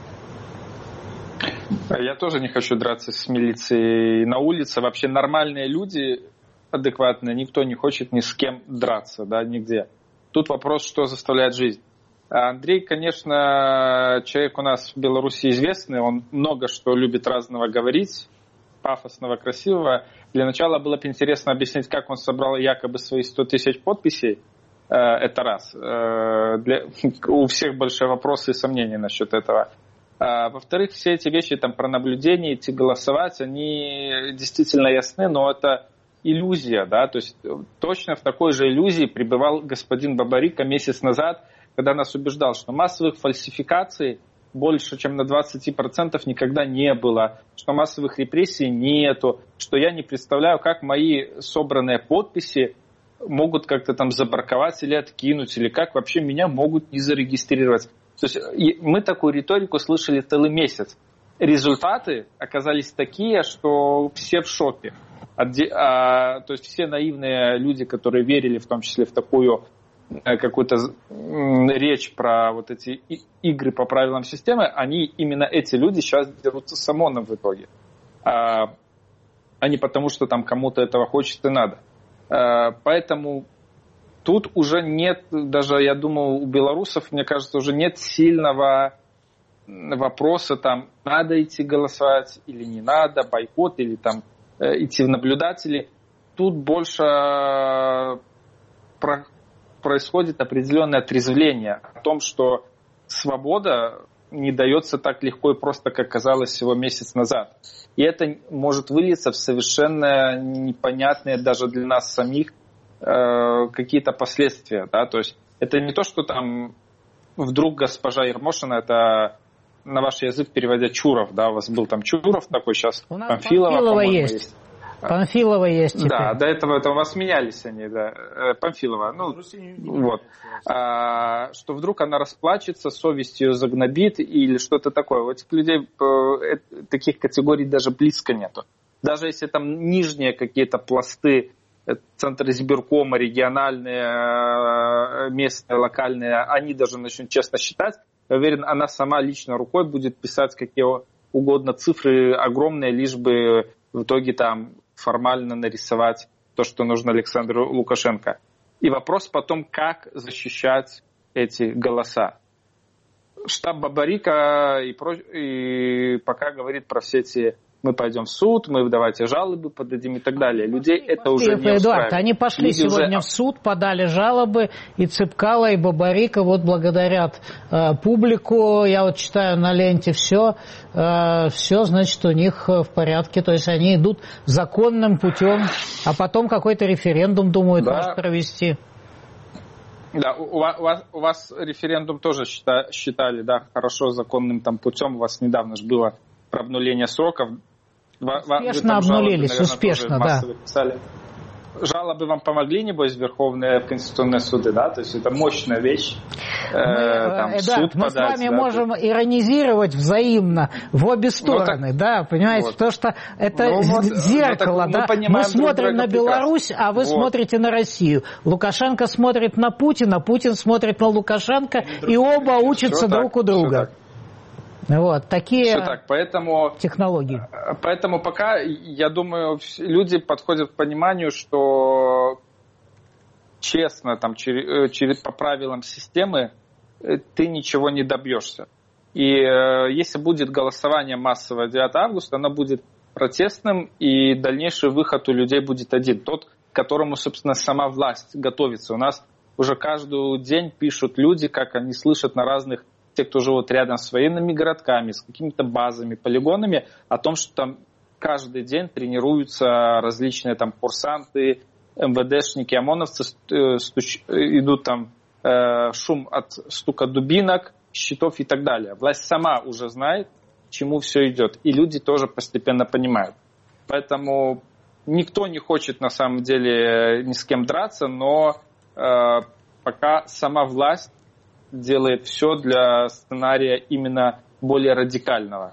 Я тоже не хочу драться с милицией на улице. Вообще нормальные люди, адекватные, никто не хочет ни с кем драться, да, нигде. Тут вопрос, что заставляет жизнь. Андрей, конечно, человек у нас в Беларуси известный, он много что любит разного говорить, пафосного, красивого. Для начала было бы интересно объяснить, как он собрал якобы свои сто тысяч подписей. Это раз. Для, у всех большие вопросы и сомнения насчет этого. Во-вторых, все эти вещи там, про наблюдение, идти голосовать, они действительно ясны, но это иллюзия. Да? То есть точно в такой же иллюзии пребывал господин Бабарико месяц назад, когда нас убеждал, что массовых фальсификаций больше, чем на двадцать процентов никогда не было, что массовых репрессий нету, что я не представляю, как мои собранные подписи могут как-то там забраковать или откинуть, или как вообще меня могут не зарегистрировать. То есть мы такую риторику слышали целый месяц. Результаты оказались такие, что все в шоке. А, то есть все наивные люди, которые верили в том числе в такую какую-то речь про вот эти игры по правилам системы, они, именно эти люди сейчас дерутся с ОМОНом в итоге. А, а не потому, что там кому-то этого хочется и надо. Поэтому тут уже нет, даже я думаю, у белорусов, мне кажется, уже нет сильного вопроса, там, надо идти голосовать или не надо, бойкот или там идти в наблюдатели. Тут больше про- происходит определенное отрезвление о том, что свобода не дается так легко и просто, как казалось всего месяц назад. И это может вылиться в совершенно непонятные даже для нас самих э, какие-то последствия. Да? То есть это не то, что там вдруг госпожа Ермошина, это на ваш язык переводя Чуров, да, у вас был там Чуров такой, сейчас у нас Памфилова, Памфилова есть. есть. Памфилова есть теперь. Да, до этого это у вас менялись они, да. Памфилова, ну, вот. А, что вдруг она расплачется, совесть ее загнобит или что-то такое. У этих людей таких категорий даже близко нету. Даже если там нижние какие-то пласты, центры избиркома, региональные, местные, локальные, они даже начнут честно считать, я уверен, она сама лично рукой будет писать какие угодно цифры огромные, лишь бы в итоге там формально нарисовать то, что нужно Александру Лукашенко. И вопрос потом, как защищать эти голоса. Штаб Бабарико и, про... и пока говорит про все эти «мы пойдем в суд», «мы давайте жалобы подадим» и так далее. Людей они это уже не Эдуард, они пошли Люди сегодня уже... в суд, подали жалобы, и Цепкало, и Бабарико вот благодарят э, публику. Я вот читаю на ленте все, э, все, значит, у них в порядке. То есть они идут законным путем, а потом какой-то референдум думают, да. может провести. Да, у вас, у вас референдум тоже считали, считали, да, хорошо законным там путем. У вас недавно же было про обнуление сроков. Успешно обнулились, жалобы, наверное, успешно, да. Писали. жалобы вам помогли, небось, в Верховные, в Конституционные суды, да? То есть это мощная вещь. Мы, э, там, да, суд мы подать, с вами да, можем то... иронизировать взаимно в обе стороны, ну, так, да, понимаете, вот. Потому что это ну, вот, зеркало, ну, да? Мы, мы смотрим на Беларусь, а вы вот. смотрите на Россию. Лукашенко смотрит на Путина, Путин смотрит на Лукашенко, и, и оба учатся все друг так, у друга. Вот, такие Все так, поэтому, технологии. Поэтому пока, я думаю, люди подходят к пониманию, что честно, там, через, через, по правилам системы ты ничего не добьешься. И э, если будет голосование массовое девятого августа, оно будет протестным, и дальнейший выход у людей будет один. Тот, к которому, собственно, сама власть готовится. У нас уже каждый день пишут люди, как они слышат на разных те, кто живут рядом с военными городками, с какими-то базами, полигонами, о том, что там каждый день тренируются различные там курсанты, эм вэ дэшники, ОМОНовцы, стуч... идут там э, шум от стука дубинок, щитов и так далее. Власть сама уже знает, к чему все идет, и люди тоже постепенно понимают. Поэтому никто не хочет на самом деле ни с кем драться, но э, пока сама власть делает все для сценария именно более радикального.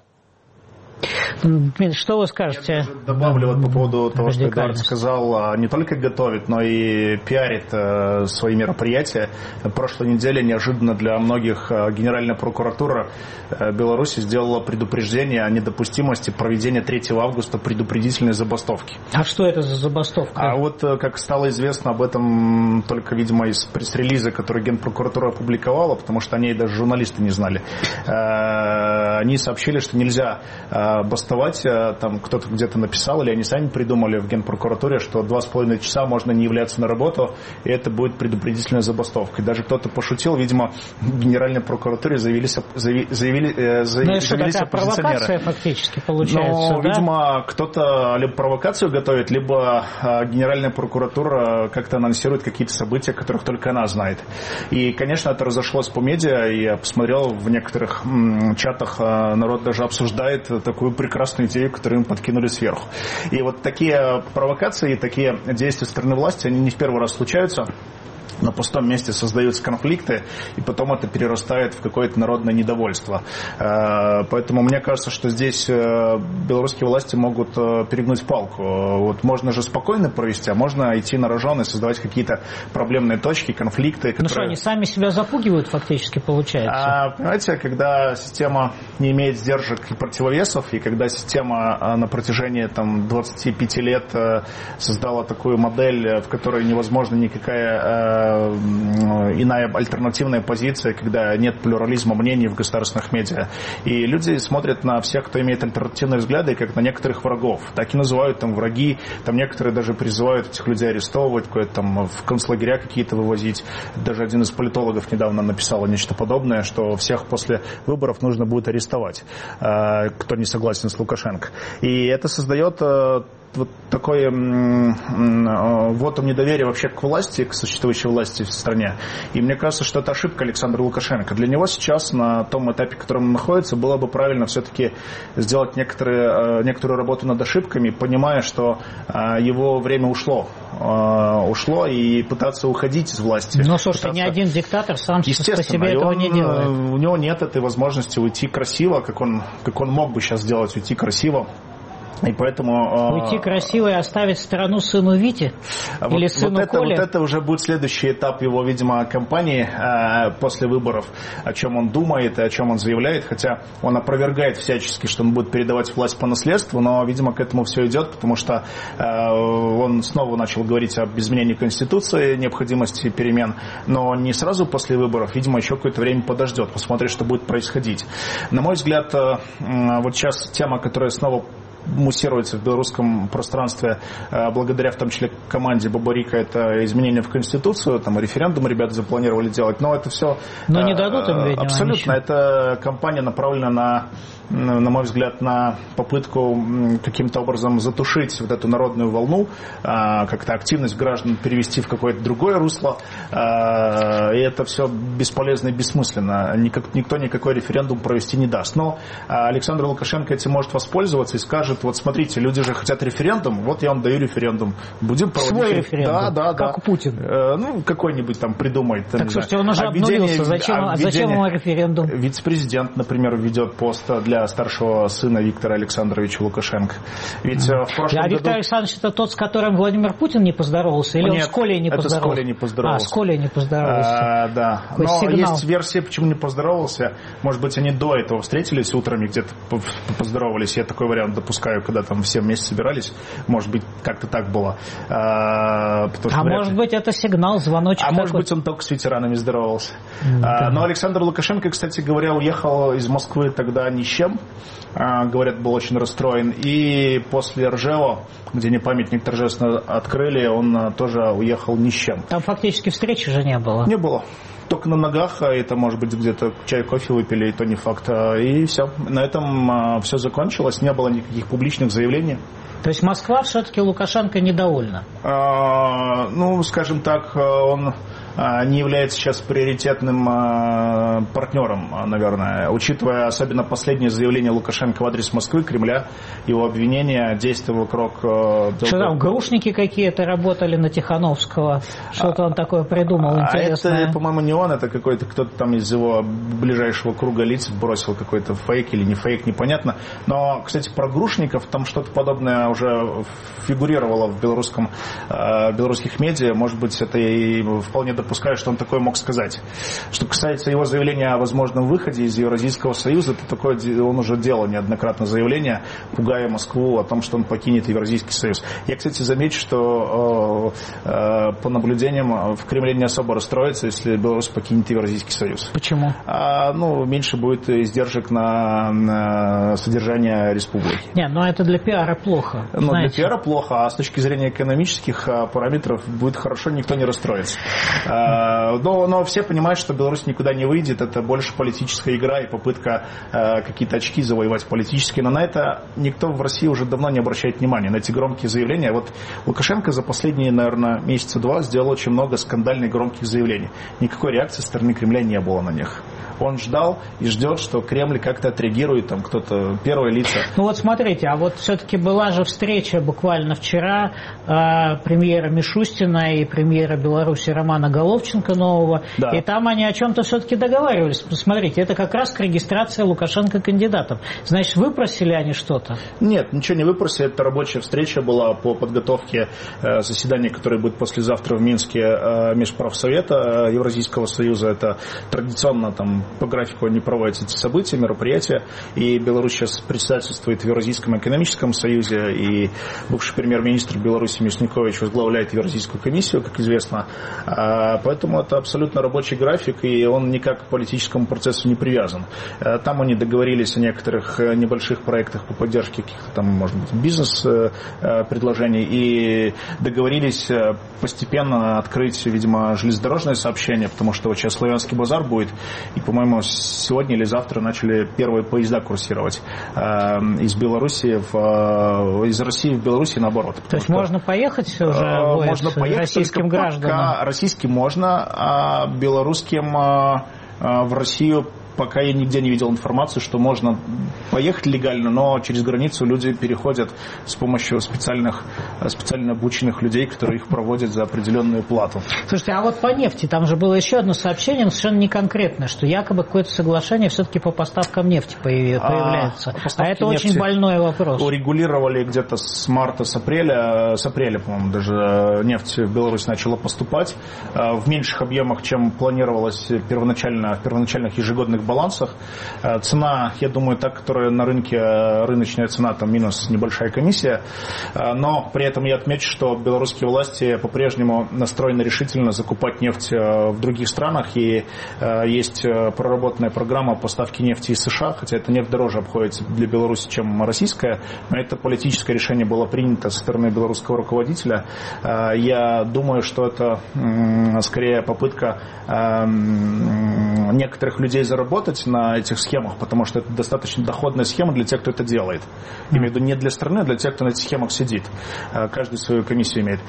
Что вы скажете? Я добавлю вот по поводу того, что Эдуард сказал, не только готовит, но и пиарит э, свои мероприятия. В прошлой неделе неожиданно для многих Генеральная прокуратура э, Беларуси сделала предупреждение о недопустимости проведения третьего августа предупредительной забастовки. А что это за забастовка? А вот, как стало известно об этом только, видимо, из пресс-релиза, который Генпрокуратура опубликовала, потому что о ней даже журналисты не знали. Э, они сообщили, что нельзя э, бастовать, там кто-то где-то написал, или они сами придумали в Генпрокуратуре, что два с половиной часа можно не являться на работу, и это будет предупредительная забастовка. И даже кто-то пошутил, видимо, в Генеральной прокуратуре заявились, заявили, заявили, заявили, завелись оппозиционеры. Провокация фактически получается, Но, да? видимо, кто-то либо провокацию готовит, либо Генеральная прокуратура как-то анонсирует какие-то события, которых только она знает. И, конечно, это разошлось по медиа, и я посмотрел в некоторых м, чатах, народ даже обсуждает такую прекрасную идею, которую им подкинули сверху. И вот такие провокации, такие действия со стороны власти, они не в первый раз случаются. На пустом месте создаются конфликты, и потом это перерастает в какое-то народное недовольство. Поэтому мне кажется, что здесь белорусские власти могут перегнуть палку. Вот можно же спокойно провести, а можно идти на рожон и создавать какие-то проблемные точки, конфликты. Которые... Ну что, они сами себя запугивают фактически, получается? А, понимаете, когда система не имеет сдержек и противовесов, и когда система на протяжении там, двадцати пяти лет создала такую модель, в которой невозможно никакая иная альтернативная позиция, когда нет плюрализма мнений в государственных медиа. И люди смотрят на всех, кто имеет альтернативные взгляды, как на некоторых врагов. Так и называют там враги. Там некоторые даже призывают этих людей арестовывать, там, в концлагеря какие-то вывозить. Даже один из политологов недавно написал нечто подобное, что всех после выборов нужно будет арестовать, кто не согласен с Лукашенко. И это создает вот такой вотум недоверия вообще к власти, к существующей власти в стране. И мне кажется, что это ошибка Александра Лукашенко. Для него сейчас, на том этапе, в котором он находится, было бы правильно все-таки сделать некоторые, некоторую работу над ошибками, понимая, что его время ушло. Ушло, и пытаться уходить из власти. Но, слушайте, пытаться... ни один диктатор сам по себе этого он, не делает. У него нет этой возможности уйти красиво, как он, как он мог бы сейчас сделать, уйти красиво. И поэтому... Уйти красиво и оставить страну сыну Вите? Вот, или сыну вот это, Коле? Вот это уже будет следующий этап его, видимо, кампании э, после выборов, о чем он думает и о чем он заявляет, хотя он опровергает всячески, что он будет передавать власть по наследству, но, видимо, к этому все идет, потому что э, он снова начал говорить об изменении Конституции, необходимости перемен, но не сразу после выборов, видимо, еще какое-то время подождет, посмотрит, что будет происходить. На мой взгляд, э, вот сейчас тема, которая снова муссируется в белорусском пространстве благодаря в том числе команде Бабарика, это изменения в Конституцию, там референдум ребята запланировали делать, но это все... Но не дадут им, видимо, абсолютно, это кампания направлена на, на мой взгляд, на попытку каким-то образом затушить вот эту народную волну, как-то активность граждан перевести в какое-то другое русло, и это все бесполезно и бессмысленно. Никак, никто никакой референдум провести не даст. Но Александр Лукашенко этим может воспользоваться и скажет, скажет, вот смотрите, люди же хотят референдум, вот я вам даю референдум. Будем проводить... Свой референдум, да, да, как да. Путин. Э, ну, какой-нибудь там придумает. Так, слушайте, он уже обнулился, зачем, а зачем ему референдум? Вице-президент, например, ведет пост для старшего сына Виктора Александровича Лукашенко. Ведь mm. в прошлом а году... Виктор Александрович это тот, с которым Владимир Путин не поздоровался? Или Нет, он с Колей не поздоровался? это с Колей не поздоровался. А, с Колей не поздоровался. А, да. Какой Но сигнал? Есть версия, почему не поздоровался. Может быть, они до этого встретились утром и где-то поздоровались. Я такой вариант допускаю, когда там все вместе собирались. Может быть, как-то так было. А, а может ли... быть, это сигнал, звоночек А такой? может быть, он только с ветеранами здоровался. Mm, а, да. Но Александр Лукашенко, кстати говоря, уехал из Москвы тогда ни с чем. А, говорят, был очень расстроен. И после Ржева, где не памятник торжественно открыли, он тоже уехал ни с чем. Там фактически встречи же не было. Не было. Только на ногах, а это, может быть, где-то чай, кофе выпили, и то не факт. И все. На этом все закончилось, не было никаких публичных заявлений. То есть Москва все-таки Лукашенко недовольна? А, ну, скажем так, он не является сейчас приоритетным партнером, наверное, учитывая особенно последнее заявление Лукашенко в адрес Москвы, Кремля, его обвинения, действия вокруг... Что там, грушники какие-то работали на Тихановского? Что-то он такое придумал интересное. А это, по-моему, не он, это какой-то кто-то там из его ближайшего круга лиц бросил какой-то фейк или не фейк, непонятно. Но, кстати, про грушников там что-то подобное уже фигурировало в белорусском, белорусских медиа. Может быть, это и вполне допускаю, что он такое мог сказать. Что касается его заявления о возможном выходе из Евразийского союза, это такое он уже делал неоднократно заявление, пугая Москву о том, что он покинет Евразийский союз. Я, кстати, замечу, что э, э, по наблюдениям в Кремле не особо расстроится, если Беларусь покинет Евразийский союз. Почему? А, ну, меньше будет издержек на, на содержание республики. Не, но это для пиара плохо. Ну, для знаете. пиара плохо, а с точки зрения экономических параметров будет хорошо, никто не расстроится. Но, но все понимают, что Беларусь никуда не выйдет, это больше политическая игра и попытка э, какие-то очки завоевать политические, но на это никто в России уже давно не обращает внимания, на эти громкие заявления. Вот Лукашенко за последние, наверное, месяца два сделал очень много скандальных громких заявлений. Никакой реакции со стороны Кремля не было на них. Он ждал и ждет, что Кремль как-то отреагирует, там кто-то, первые лица. Ну вот смотрите, а вот все-таки была же встреча буквально вчера э, премьера Мишустина и премьера Беларуси Романа Головченко нового, да. И там они о чем-то все-таки договаривались. Посмотрите, это как раз к регистрации Лукашенко кандидатом. Значит, выпросили они что-то? Нет, ничего не выпросили, это рабочая встреча была по подготовке э, заседания, которое будет послезавтра в Минске э, Межправсовета э, Евразийского союза. Это традиционно там по графику не проводятся эти события, мероприятия, и Беларусь сейчас председательствует в Евразийском экономическом союзе, и бывший премьер-министр Беларуси Мясникович возглавляет Евразийскую комиссию, как известно, поэтому это абсолютно рабочий график, и он никак к политическому процессу не привязан. Там они договорились о некоторых небольших проектах по поддержке каких-то там, может быть, бизнес-предложений, и договорились постепенно открыть, видимо, железнодорожное сообщение, потому что вот сейчас Славянский базар будет, и, по-моему, сегодня или завтра начали первые поезда курсировать э, из Беларуси в, э, из России в Беларусь и наоборот. То есть что, можно поехать уже э, можно поехать российским гражданам? Пока российским можно, а белорусским э, э, в Россию пока я нигде не видел информации, что можно поехать легально, но через границу люди переходят с помощью специальных, специально обученных людей, которые их проводят за определенную плату. Слушайте, а вот по нефти, там же было еще одно сообщение, но совершенно не конкретное, что якобы какое-то соглашение все-таки по поставкам нефти появляется. А, а это очень больной вопрос. Урегулировали где-то с марта, с апреля, с апреля, по-моему, даже нефть в Беларусь начала поступать в меньших объемах, чем планировалось первоначально, в первоначальных ежегодных балансах. Цена, я думаю, та, которая на рынке, рыночная цена, там минус небольшая комиссия, но при этом я отмечу, что белорусские власти по-прежнему настроены решительно закупать нефть в других странах, и есть проработанная программа поставки нефти из США, хотя эта нефть дороже обходится для Беларуси, чем российская, но это политическое решение было принято со стороны белорусского руководителя. Я думаю, что это скорее попытка некоторых людей заработать заработать на этих схемах, потому что это достаточно доходная схема для тех, кто это делает. Я имею в виду не для страны, а для тех, кто на этих схемах сидит. Каждый свою комиссию имеет.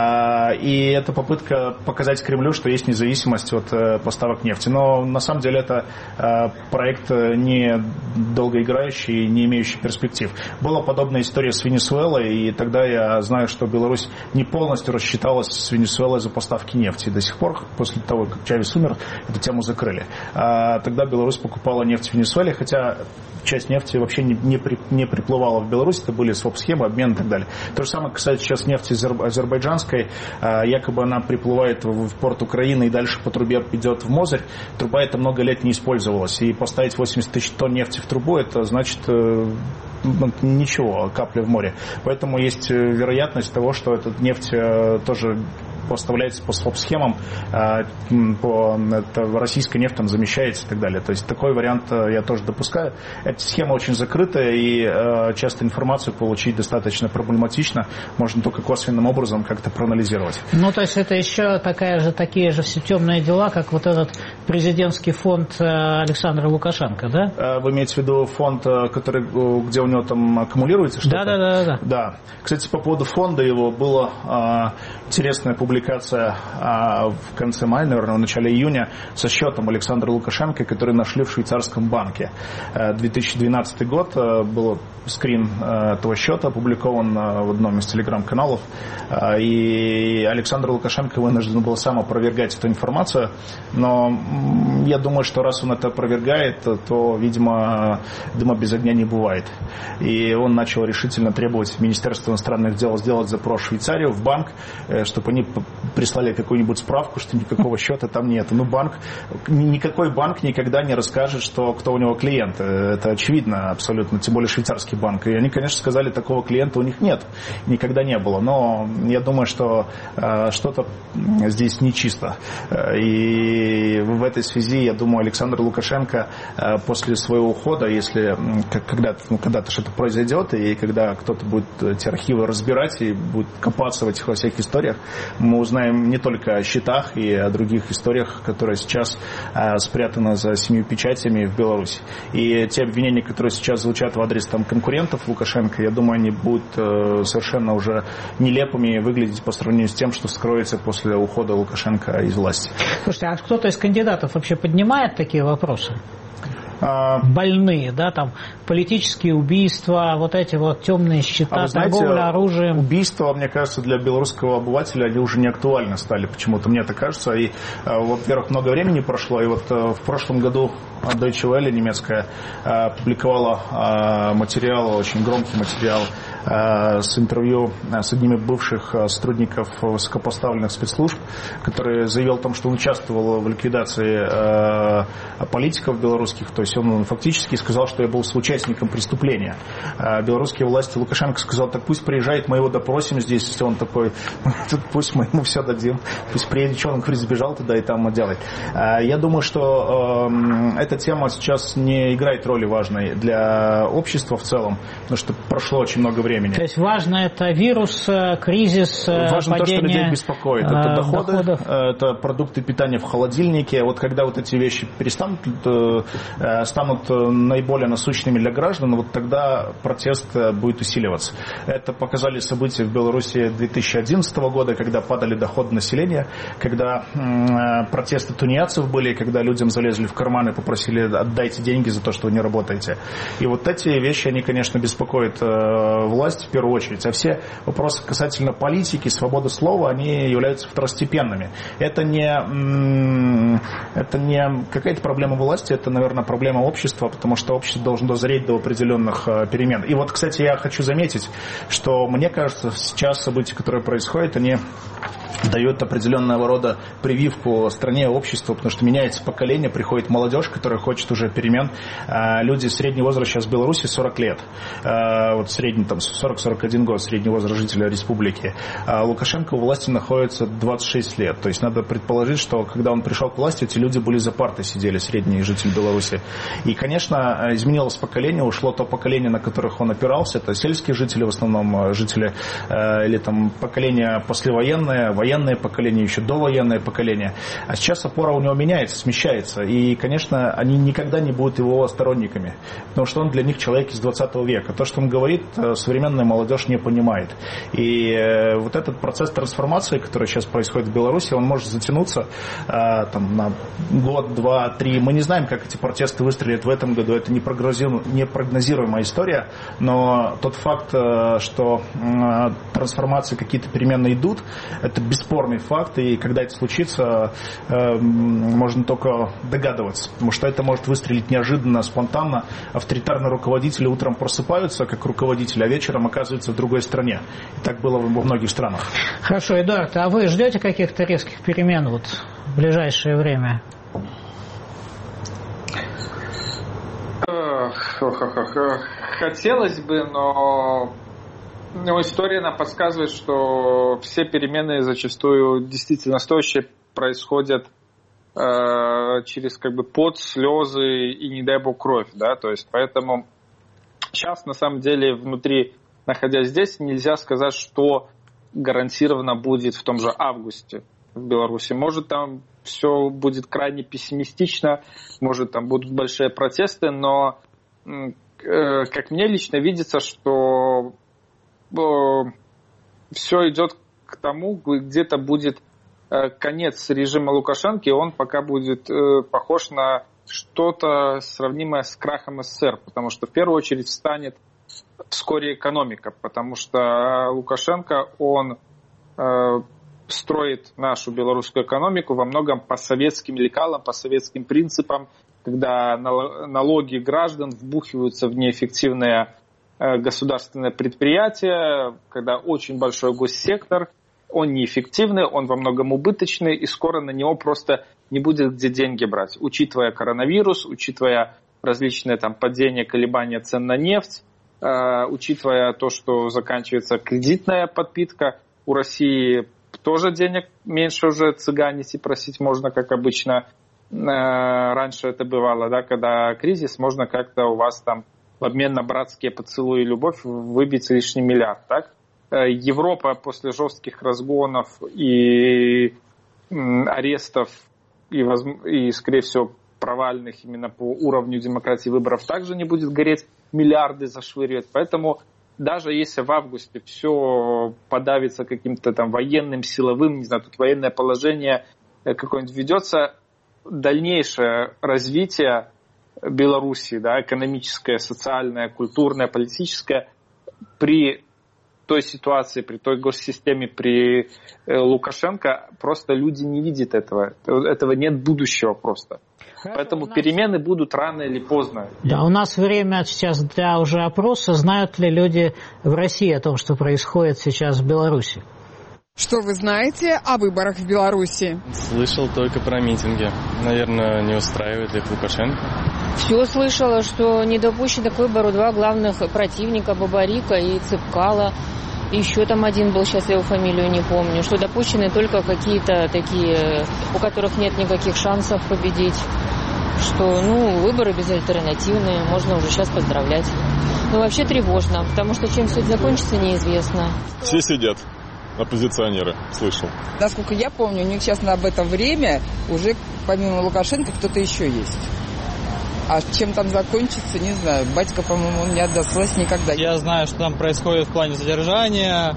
И это попытка показать Кремлю, что есть независимость от поставок нефти. Но на самом деле это проект не долгоиграющий, не имеющий перспектив. Была подобная история с Венесуэлой, и тогда я знаю, что Беларусь не полностью рассчиталась с Венесуэлой за поставки нефти. И до сих пор, после того, как Чавес умер, эту тему закрыли. А тогда Беларусь покупала нефть в Венесуэле, хотя часть нефти вообще не, не, при, не приплывала в Беларусь, это были своп-схемы, обмен и так далее. То же самое касается сейчас нефти азербайджанской. Якобы она приплывает в порт Украины и дальше по трубе идет в Мозырь. Труба эта много лет не использовалась. И поставить восемьдесят тысяч тонн нефти в трубу, это значит ничего, капля в море. Поэтому есть вероятность того, что эта нефть тоже поставляется по своп-схемам, по это, российской нефть там замещается и так далее. То есть такой вариант я тоже допускаю. Эта схема очень закрытая, и э, часто информацию получить достаточно проблематично. Можно только косвенным образом как-то проанализировать. Ну, то есть это еще такая же, такие же все темные дела, как вот этот президентский фонд Александра Лукашенко, да? Вы имеете в виду фонд, который, где у него там аккумулируется что-то? Да, да, да, да. Да. Кстати, по поводу фонда его была э, интересная публикация в конце мая, наверное, в начале июня со счетом Александра Лукашенко, который нашли в швейцарском банке. две тысячи двенадцатый год, был скрин этого счета опубликован в одном из телеграм-каналов, и Александр Лукашенко вынужден был сам опровергать эту информацию, но я думаю, что раз он это опровергает, то, видимо, дыма без огня не бывает. И он начал решительно требовать Министерства иностранных дел сделать запрос в Швейцарию, в банк, чтобы они прислали какую-нибудь справку, что никакого счета там нет. Ну, банк, никакой банк никогда не расскажет, что кто у него клиент. Это очевидно абсолютно, тем более швейцарский банк. И они, конечно, сказали, такого клиента у них нет, никогда не было. Но я думаю, что э, что-то здесь нечисто. И в этой связи, я думаю, Александр Лукашенко э, после своего ухода, если когда-то, ну, когда-то что-то произойдет, и когда кто-то будет эти архивы разбирать и будет копаться в этих во всех историях, мы узнаем не только о счетах и о других историях, которые сейчас э, спрятаны за семью печатями в Беларуси. И те обвинения, которые сейчас звучат в адрес там, конкурентов Лукашенко, я думаю, они будут э, совершенно уже нелепыми выглядеть по сравнению с тем, что скроется после ухода Лукашенко из власти. Слушайте, а кто-то из кандидатов вообще поднимает такие вопросы? Больные, да, там политические убийства, вот эти вот темные счета, а знаете, торговля оружием. Убийства, мне кажется, для белорусского обывателя они уже не актуальны стали, почему-то мне так кажется. И, во-первых, много времени прошло, и вот в прошлом году Deutsche Welle немецкая публиковала материал, очень громкий материал с интервью с одним из бывших сотрудников высокопоставленных спецслужб, который заявил о том, что он участвовал в ликвидации политиков белорусских, то есть он фактически сказал, что я был соучастником преступления. Белорусские власти, Лукашенко сказал, так пусть приезжает, мы его допросим здесь, если он такой, пусть мы ему все дадим, пусть приедет, что он, говорит, сбежал туда и там делает. Я думаю, что эта тема сейчас не играет роли важной для общества в целом, потому что прошло очень много времени. То есть важно это вирус, кризис, важно падение, то, что людей беспокоит. Это доходы, доходов. Это продукты питания в холодильнике. Вот когда вот эти вещи перестанут, станут наиболее насущными для граждан, вот тогда протест будет усиливаться. Это показали события в Беларуси две тысячи одиннадцатого года, когда падали доходы населения, когда протесты тунеядцев были, когда людям залезли в карманы и попросили отдайте деньги за то, что вы не работаете. И вот эти вещи, они, конечно, беспокоят власть в первую очередь. А все вопросы касательно политики, свободы слова, они являются второстепенными. Это не, это не какая-то проблема власти, это, наверное, проблема общества, потому что общество должно дозреть до определенных перемен. И вот, кстати, я хочу заметить, что мне кажется, сейчас события, которые происходят, они дают определенного рода прививку стране, обществу, потому что меняется поколение, приходит молодежь, которая хочет уже перемен. Люди средний возраст сейчас в Беларуси сорок лет. Вот средний там сорок сорок один год, средний возраст жителя республики. А Лукашенко у власти находится двадцать шесть лет. То есть надо предположить, что когда он пришел к власти, эти люди были за партой, сидели, средние жители Беларуси. И, конечно, изменилось поколение, ушло то поколение, на которых он опирался, это сельские жители, в основном жители, или там поколение послевоенное, военное поколение, еще довоенное поколение. А сейчас опора у него меняется, смещается. И, конечно, они никогда не будут его сторонниками, потому что он для них человек из двадцатого века. То, что он говорит, современная молодежь не понимает. И вот этот процесс трансформации, который сейчас происходит в Беларуси, он может затянуться там, на год, два, три. Мы не знаем, как эти протесты выстрелят в этом году. Это непрогнозируемая история. Но тот факт, что трансформации, какие-то перемены идут, это бесспорный факт. И когда это случится, можно только догадываться. Потому что это может выстрелить неожиданно, спонтанно. Авторитарные руководители утром просыпаются как руководители, а вечером оказываются в другой стране. И так было во многих странах. Хорошо, Эдуард, а вы ждете каких-то резких перемен вот в ближайшее время? Хотелось бы, но, но история нам подсказывает, что все перемены зачастую действительно стоящие происходят э, через как бы пот, слезы и, не дай бог, кровь, да, то есть поэтому сейчас на самом деле внутри, находясь здесь, нельзя сказать, что гарантированно будет в том же августе в Беларуси. Может, там все будет крайне пессимистично, может, там будут большие протесты, но э, как мне лично видится, что э, все идет к тому, где-то будет э, конец режима Лукашенко, и он пока будет э, похож на что-то сравнимое с крахом СССР, потому что в первую очередь встанет вскоре экономика, потому что Лукашенко, он э, строит нашу белорусскую экономику во многом по советским лекалам, по советским принципам, когда налоги граждан вбухиваются в неэффективные э, государственные предприятия, когда очень большой госсектор, он неэффективный, он во многом убыточный, и скоро на него просто не будет где деньги брать, учитывая коронавирус, учитывая различные там падения, колебания цен на нефть, э, учитывая то, что заканчивается кредитная подпитка. У России тоже денег меньше уже цыганить и просить можно, как обычно э, раньше это бывало, да, когда кризис, можно как-то у вас там в обмен на братские поцелуи и любовь выбить лишний миллиард, так? Европа после жестких разгонов и арестов и, и, скорее всего, провальных именно по уровню демократии выборов также не будет гореть, миллиарды зашвыривать. Поэтому даже если в августе все подавится каким-то там военным, силовым, не знаю, тут военное положение какое-нибудь ведется, дальнейшее развитие Беларуси, да, экономическое, социальное, культурное, политическое, при той ситуации, при той госсистеме, при Лукашенко, просто люди не видят этого. Этого нет будущего просто. Хорошо, Поэтому нас... перемены будут рано или поздно. Да, у нас время сейчас для уже опроса. Знают ли люди в России о том, что происходит сейчас в Беларуси? Что вы знаете о выборах в Беларуси? Слышал только про митинги. Наверное, не устраивает их Лукашенко. Все слышала, что не допущены к выбору два главных противника, Бабарика и Цепкала. Еще там один был, сейчас я его фамилию не помню, что допущены только какие-то такие, у которых нет никаких шансов победить. Что, ну, выборы безальтернативные, можно уже сейчас поздравлять. Но вообще тревожно, потому что чем все это закончится, неизвестно. Все сидят. Оппозиционеры, слышал. Насколько я помню, у них сейчас на об это время уже помимо Лукашенко кто-то еще есть. А чем там закончится, не знаю. Батька, по-моему, он не отдаст власть никогда. Я знаю, что там происходит в плане задержания,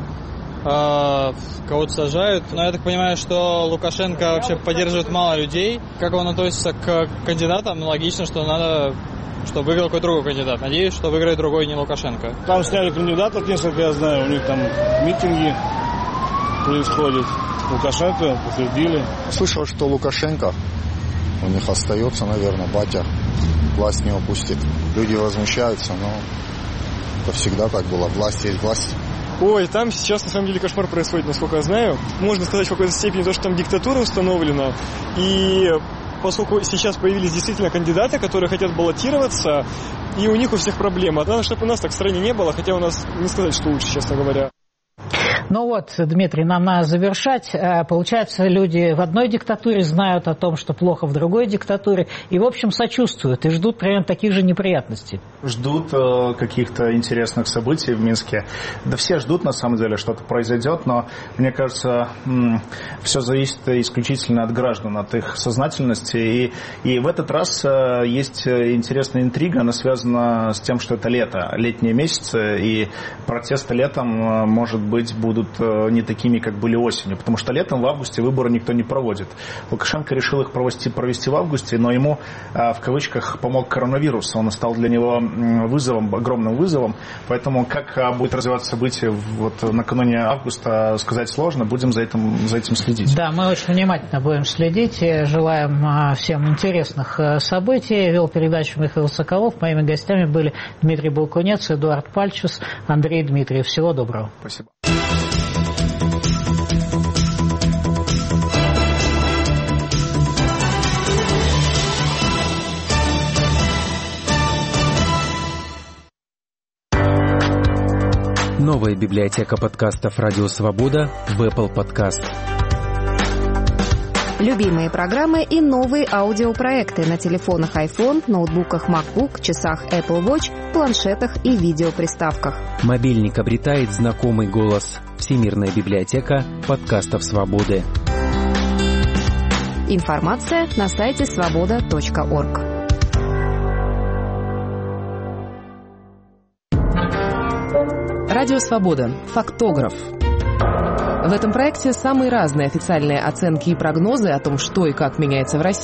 э, кого-то сажают. Но я так понимаю, что Лукашенко вообще поддерживает мало людей. Как он относится к кандидатам, логично, что надо, чтобы выиграл какой-то другой кандидат. Надеюсь, что выиграет другой, не Лукашенко. Там сняли кандидатов несколько, я знаю, у них там митинги происходят. Лукашенко подтвердили. Слышал, что Лукашенко у них остается, наверное, батя власть не упустит. Люди возмущаются, но это всегда так было. Власть есть власть. Ой, там сейчас на самом деле кошмар происходит, насколько я знаю. Можно сказать в какой-то степени то, что там диктатура установлена. И поскольку сейчас появились действительно кандидаты, которые хотят баллотироваться, и у них у всех проблемы. А надо, чтобы у нас так в стране не было, хотя у нас не сказать, что лучше, честно говоря. Ну вот, Дмитрий, нам надо завершать. Получается, люди в одной диктатуре знают о том, что плохо в другой диктатуре, и, в общем, сочувствуют, и ждут примерно таких же неприятностей. Ждут э, каких-то интересных событий в Минске. Да все ждут, на самом деле, что-то произойдет, но, мне кажется, м- все зависит исключительно от граждан, от их сознательности. И, и в этот раз э, есть интересная интрига, она связана с тем, что это лето, летние месяцы, и протесты летом, э, может быть, будут э, не такими, как были осенью, потому что летом в августе выборы никто не проводит. Лукашенко решил их провести, провести в августе, но ему, э, в кавычках, помог коронавирус. Он стал для него вызовом, огромным вызовом, поэтому как э, будет развиваться события вот накануне августа, сказать сложно, будем за этим, за этим следить. Да, мы очень внимательно будем следить, желаем э, всем интересных э, событий. Вел передачу Михаил Соколов, моими гостями были Дмитрий Балкунец, Эдуард Пальчус, Андрей Дмитриев. Всего доброго. Спасибо. Новая библиотека подкастов «Радио Свобода» в Apple Podcast. Любимые программы и новые аудиопроекты на телефонах iPhone, ноутбуках MacBook, часах Apple Watch, планшетах и видеоприставках. Мобильник обретает знакомый голос. Всемирная библиотека подкастов «Свободы». Информация на сайте свобода точка орг. Радио «Свобода». Фактограф. В этом проекте самые разные официальные оценки и прогнозы о том, что и как меняется в России,